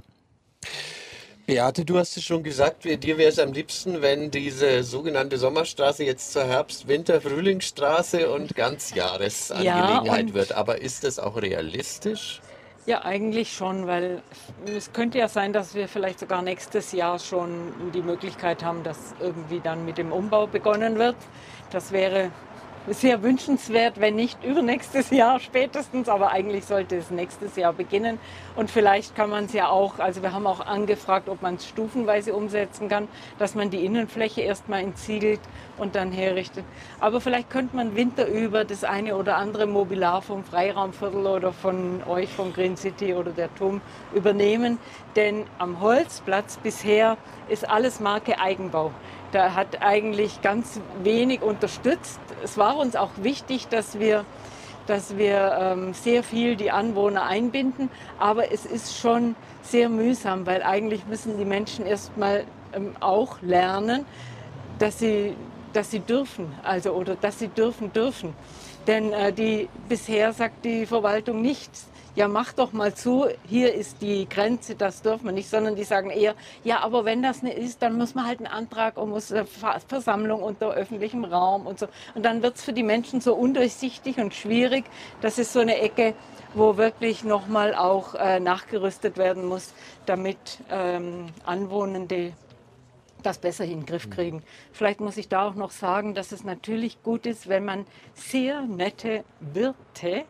Beate, du hast es schon gesagt, dir wäre es am liebsten, wenn diese sogenannte Sommerstraße jetzt zur Herbst-, Winter-, Frühlingsstraße und Ganzjahresangelegenheit ja, wird. Aber ist das auch realistisch? Ja, eigentlich schon, weil es könnte ja sein, dass wir vielleicht sogar nächstes Jahr schon die Möglichkeit haben, dass irgendwie dann mit dem Umbau begonnen wird. Das wäre sehr wünschenswert, wenn nicht übernächstes Jahr spätestens, aber eigentlich sollte es nächstes Jahr beginnen. Und vielleicht kann man es ja auch, also wir haben auch angefragt, ob man es stufenweise umsetzen kann, dass man die Innenfläche erstmal entsiegelt und dann herrichtet. Aber vielleicht könnte man winterüber das eine oder andere Mobiliar vom Freiraumviertel oder von euch, vom Green City oder der T U M übernehmen. Denn am Holzplatz bisher ist alles Marke Eigenbau. Da hat eigentlich ganz wenig unterstützt. Es war uns auch wichtig, dass wir, dass wir ähm, sehr viel die Anwohner einbinden. Aber es ist schon sehr mühsam, weil eigentlich müssen die Menschen erstmal ähm, auch lernen, dass sie, dass sie dürfen, also oder dass sie dürfen dürfen. Denn äh, die, bisher sagt die Verwaltung nichts. Ja, mach doch mal zu, hier ist die Grenze, das dürfen wir nicht, sondern die sagen eher, ja, aber wenn das nicht ist, dann muss man halt einen Antrag und muss eine Versammlung unter öffentlichem Raum und so. Und dann wird es für die Menschen so undurchsichtig und schwierig. Das ist so eine Ecke, wo wirklich nochmal auch äh, nachgerüstet werden muss, damit ähm, Anwohnende das besser in den Griff kriegen. Vielleicht muss ich da auch noch sagen, dass es natürlich gut ist, wenn man sehr nette Wirte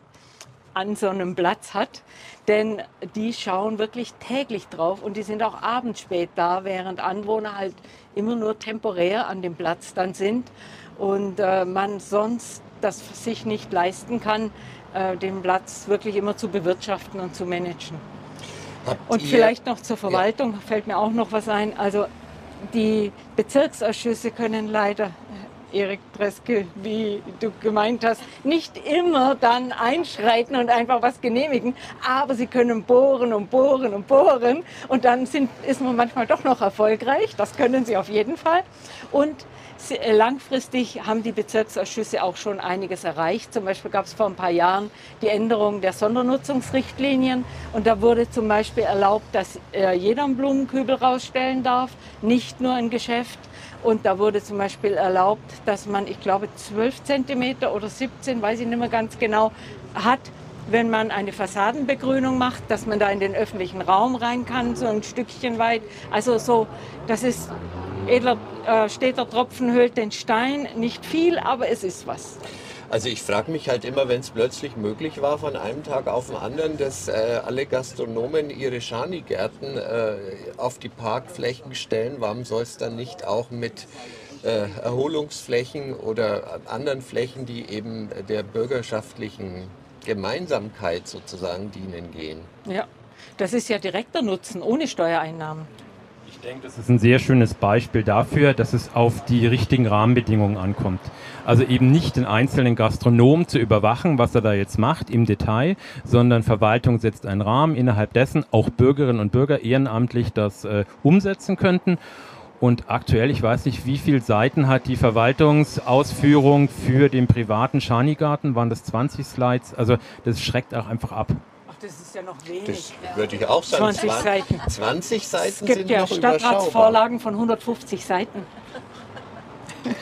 an so einem Platz hat, denn die schauen wirklich täglich drauf und die sind auch abends spät da, während Anwohner halt immer nur temporär an dem Platz dann sind und äh, man sonst das sich nicht leisten kann, äh, den Platz wirklich immer zu bewirtschaften und zu managen. Habt und vielleicht noch zur Verwaltung, ja, fällt mir auch noch was ein, also die Bezirksausschüsse können leider, Erik Dreske, wie du gemeint hast, nicht immer dann einschreiten und einfach was genehmigen, aber sie können bohren und bohren und bohren und dann sind, ist man manchmal doch noch erfolgreich, das können sie auf jeden Fall. Und sie, langfristig haben die Bezirksausschüsse auch schon einiges erreicht. Zum Beispiel gab es vor ein paar Jahren die Änderung der Sondernutzungsrichtlinien und da wurde zum Beispiel erlaubt, dass äh, jeder einen Blumenkübel rausstellen darf, nicht nur ein Geschäft. Und da wurde zum Beispiel erlaubt, dass man, ich glaube, zwölf Zentimeter oder siebzehn, weiß ich nicht mehr ganz genau, hat, wenn man eine Fassadenbegrünung macht, dass man da in den öffentlichen Raum rein kann, so ein Stückchen weit. Also so, das ist edler, äh, steter Tropfen höhlt den Stein. Nicht viel, aber es ist was. Also ich frage mich halt immer, wenn es plötzlich möglich war, von einem Tag auf den anderen, dass äh, alle Gastronomen ihre Schanigärten äh, auf die Parkflächen stellen, warum soll es dann nicht auch mit äh, Erholungsflächen oder anderen Flächen, die eben der bürgerschaftlichen Gemeinsamkeit sozusagen dienen, gehen? Ja, das ist ja direkter Nutzen, ohne Steuereinnahmen. Ich denke, das ist ein sehr schönes Beispiel dafür, dass es auf die richtigen Rahmenbedingungen ankommt. Also eben nicht den einzelnen Gastronom zu überwachen, was er da jetzt macht im Detail, sondern Verwaltung setzt einen Rahmen, innerhalb dessen auch Bürgerinnen und Bürger ehrenamtlich das äh, umsetzen könnten. Und aktuell, ich weiß nicht, wie viele Seiten hat die Verwaltungsausführung für den privaten Schanigarten? Waren das zwanzig Slides? Also das schreckt auch einfach ab. Das ist ja noch wenig. Das würde ich auch sagen. zwanzig Seiten. zwanzig Seiten es gibt sind ja noch Stadtratsvorlagen von hundertfünfzig Seiten.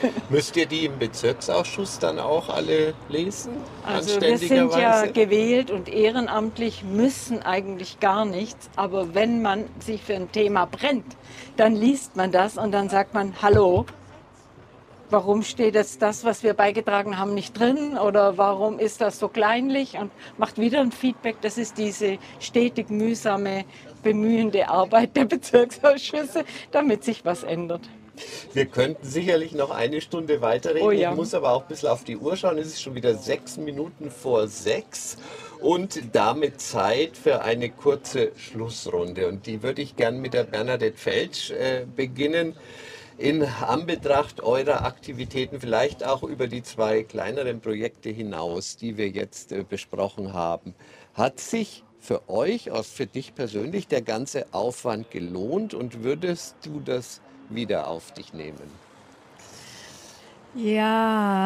Müsst ihr die im Bezirksausschuss dann auch alle lesen? Also wir sind ja gewählt und ehrenamtlich, müssen eigentlich gar nichts. Aber wenn man sich für ein Thema brennt, dann liest man das und dann sagt man, hallo, warum steht jetzt das, was wir beigetragen haben, nicht drin? Oder warum ist das so kleinlich? Und macht wieder ein Feedback. Das ist diese stetig mühsame, bemühende Arbeit der Bezirksausschüsse, damit sich was ändert. Wir könnten sicherlich noch eine Stunde weiterreden. Oh ja. Ich muss aber auch ein bisschen auf die Uhr schauen. Es ist schon wieder sechs Minuten vor sechs und damit Zeit für eine kurze Schlussrunde. Und die würde ich gern mit der Bernadette Felsch äh, beginnen. In Anbetracht eurer Aktivitäten, vielleicht auch über die zwei kleineren Projekte hinaus, die wir jetzt äh, besprochen haben, hat sich für euch, auch für dich persönlich, der ganze Aufwand gelohnt und würdest du das wieder auf dich nehmen? Ja,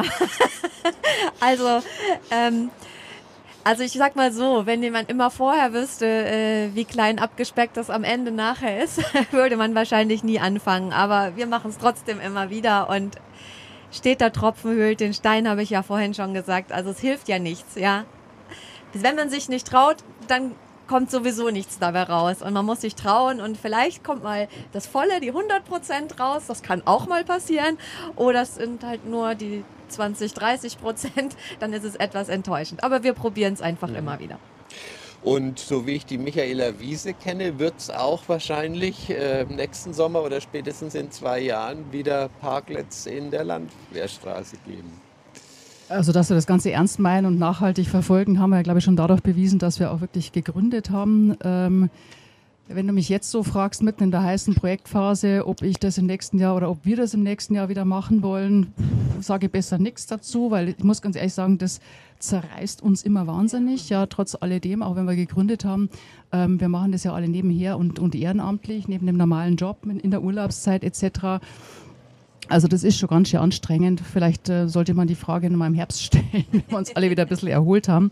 also, ähm, also ich sag mal so, wenn jemand immer vorher wüsste, äh, wie klein abgespeckt das am Ende nachher ist, würde man wahrscheinlich nie anfangen. Aber wir machen es trotzdem immer wieder und steht der Tropfen höhlt den Stein, habe ich ja vorhin schon gesagt. Also es hilft ja nichts, ja. Wenn man sich nicht traut, dann kommt sowieso nichts dabei raus. Und man muss sich trauen und vielleicht kommt mal das Volle, die hundert Prozent raus. Das kann auch mal passieren. Oder es sind halt nur die zwanzig, dreißig Prozent. Dann ist es etwas enttäuschend. Aber wir probieren es einfach ja. immer wieder. Und so wie ich die Michaela Wiese kenne, wird es auch wahrscheinlich äh, nächsten Sommer oder spätestens in zwei Jahren wieder Parklets in der Landwehrstraße geben. Also, dass wir das Ganze ernst meinen und nachhaltig verfolgen, haben wir, glaube ich, schon dadurch bewiesen, dass wir auch wirklich gegründet haben. Ähm, wenn du mich jetzt so fragst, mitten in der heißen Projektphase, ob ich das im nächsten Jahr oder ob wir das im nächsten Jahr wieder machen wollen, sage ich besser nichts dazu, weil ich muss ganz ehrlich sagen, das zerreißt uns immer wahnsinnig, ja, trotz alledem, auch wenn wir gegründet haben. Ähm, wir machen das ja alle nebenher und, und ehrenamtlich, neben dem normalen Job, in der Urlaubszeit et cetera. Also das ist schon ganz schön anstrengend. Vielleicht äh, sollte man die Frage noch mal im Herbst stellen, wenn wir uns alle wieder ein bisschen erholt haben.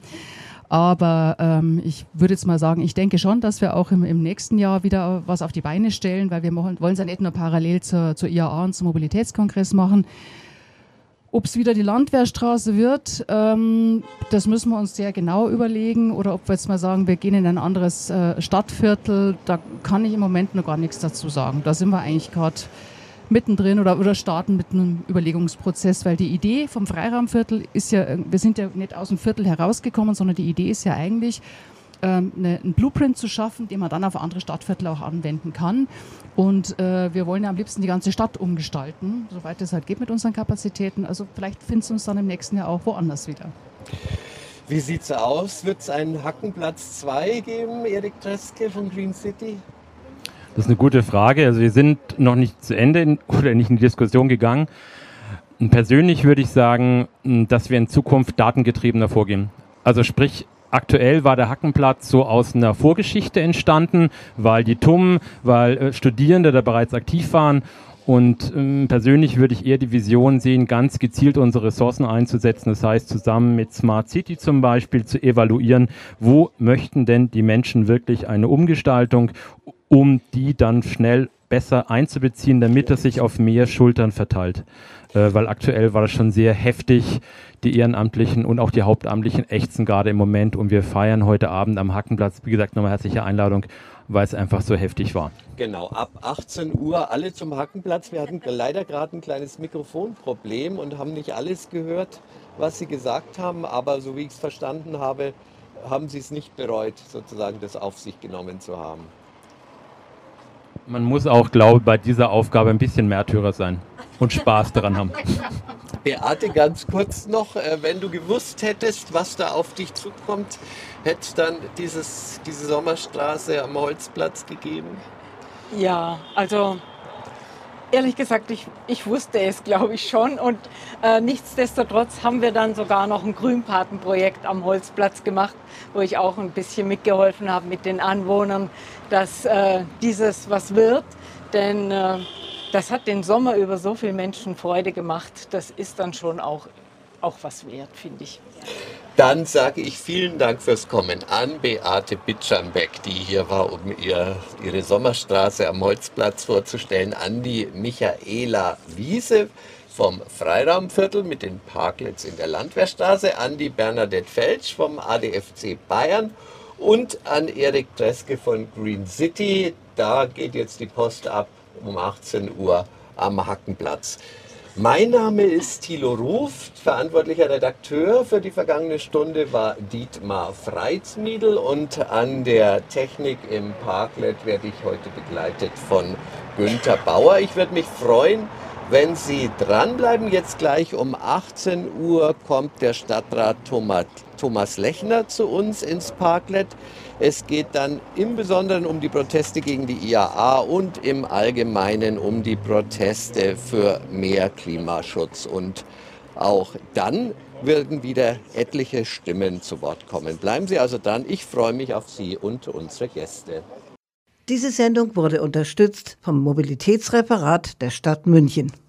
Aber ähm, ich würde jetzt mal sagen, ich denke schon, dass wir auch im, im nächsten Jahr wieder was auf die Beine stellen, weil wir wollen es ja nicht nur parallel zur, zur I A A und zum Mobilitätskongress machen. Ob es wieder die Landwehrstraße wird, ähm, das müssen wir uns sehr genau überlegen. Oder ob wir jetzt mal sagen, wir gehen in ein anderes äh, Stadtviertel, da kann ich im Moment noch gar nichts dazu sagen. Da sind wir eigentlich gerade mittendrin oder, oder starten mit einem Überlegungsprozess, weil die Idee vom Freiraumviertel ist ja, wir sind ja nicht aus dem Viertel herausgekommen, sondern die Idee ist ja eigentlich, ähm, eine, einen Blueprint zu schaffen, den man dann auf andere Stadtviertel auch anwenden kann. Und äh, wir wollen ja am liebsten die ganze Stadt umgestalten, soweit es halt geht mit unseren Kapazitäten. Also vielleicht findest du uns dann im nächsten Jahr auch woanders wieder. Wie sieht's aus? Wird es einen Hackenplatz zwei geben, Erik Treske von Green City? Das ist eine gute Frage. Also wir sind noch nicht zu Ende in, oder nicht in die Diskussion gegangen. Und persönlich würde ich sagen, dass wir in Zukunft datengetriebener vorgehen. Also sprich, aktuell war der Hackenplatz so aus einer Vorgeschichte entstanden, weil die T U M, weil äh, Studierende da bereits aktiv waren. Und ähm, persönlich würde ich eher die Vision sehen, ganz gezielt unsere Ressourcen einzusetzen. Das heißt, zusammen mit Smart City zum Beispiel zu evaluieren, wo möchten denn die Menschen wirklich eine Umgestaltung, um die dann schnell besser einzubeziehen, damit es sich auf mehr Schultern verteilt. Äh, weil aktuell war das schon sehr heftig, die Ehrenamtlichen und auch die Hauptamtlichen ächzen gerade im Moment und wir feiern heute Abend am Hackenplatz. Wie gesagt, nochmal herzliche Einladung, weil es einfach so heftig war. Genau, ab achtzehn Uhr alle zum Hackenplatz. Wir hatten leider gerade ein kleines Mikrofonproblem und haben nicht alles gehört, was Sie gesagt haben, aber so wie ich es verstanden habe, haben Sie es nicht bereut, sozusagen das auf sich genommen zu haben. Man muss auch, glaube ich, bei dieser Aufgabe ein bisschen Märtyrer sein und Spaß daran haben. Beate, ganz kurz noch, wenn du gewusst hättest, was da auf dich zukommt, hätte es dann dieses, diese Sommerstraße am Holzplatz gegeben? Ja, also ehrlich gesagt, ich, ich wusste es, glaube ich, schon. Und äh, nichtsdestotrotz haben wir dann sogar noch ein Grünpatenprojekt am Holzplatz gemacht, wo ich auch ein bisschen mitgeholfen habe mit den Anwohnern, dass äh, dieses was wird. Denn äh, das hat den Sommer über so viel Menschen Freude gemacht. Das ist dann schon auch, auch was wert, finde ich. Dann sage ich vielen Dank fürs Kommen an Beate Bitschambeck, die hier war, um ihr, ihre Sommerstraße am Holzplatz vorzustellen, an die Michaela Wiese vom Freiraumviertel mit den Parklets in der Landwehrstraße, an die Bernadette Felsch vom A D F C Bayern und an Erik Treske von Green City. Da geht jetzt die Post ab um achtzehn Uhr am Hackenplatz. Mein Name ist Thilo Ruf, verantwortlicher Redakteur für die vergangene Stunde war Dietmar Freitsmiedl und an der Technik im Parklet werde ich heute begleitet von Günther Bauer. Ich würde mich freuen, wenn Sie dranbleiben. Jetzt gleich um achtzehn Uhr kommt der Stadtrat Thomas, Thomas Lechner zu uns ins Parklet. Es geht dann im Besonderen um die Proteste gegen die I A A und im Allgemeinen um die Proteste für mehr Klimaschutz. Und auch dann werden wieder etliche Stimmen zu Wort kommen. Bleiben Sie also dran. Ich freue mich auf Sie und unsere Gäste. Diese Sendung wurde unterstützt vom Mobilitätsreferat der Stadt München.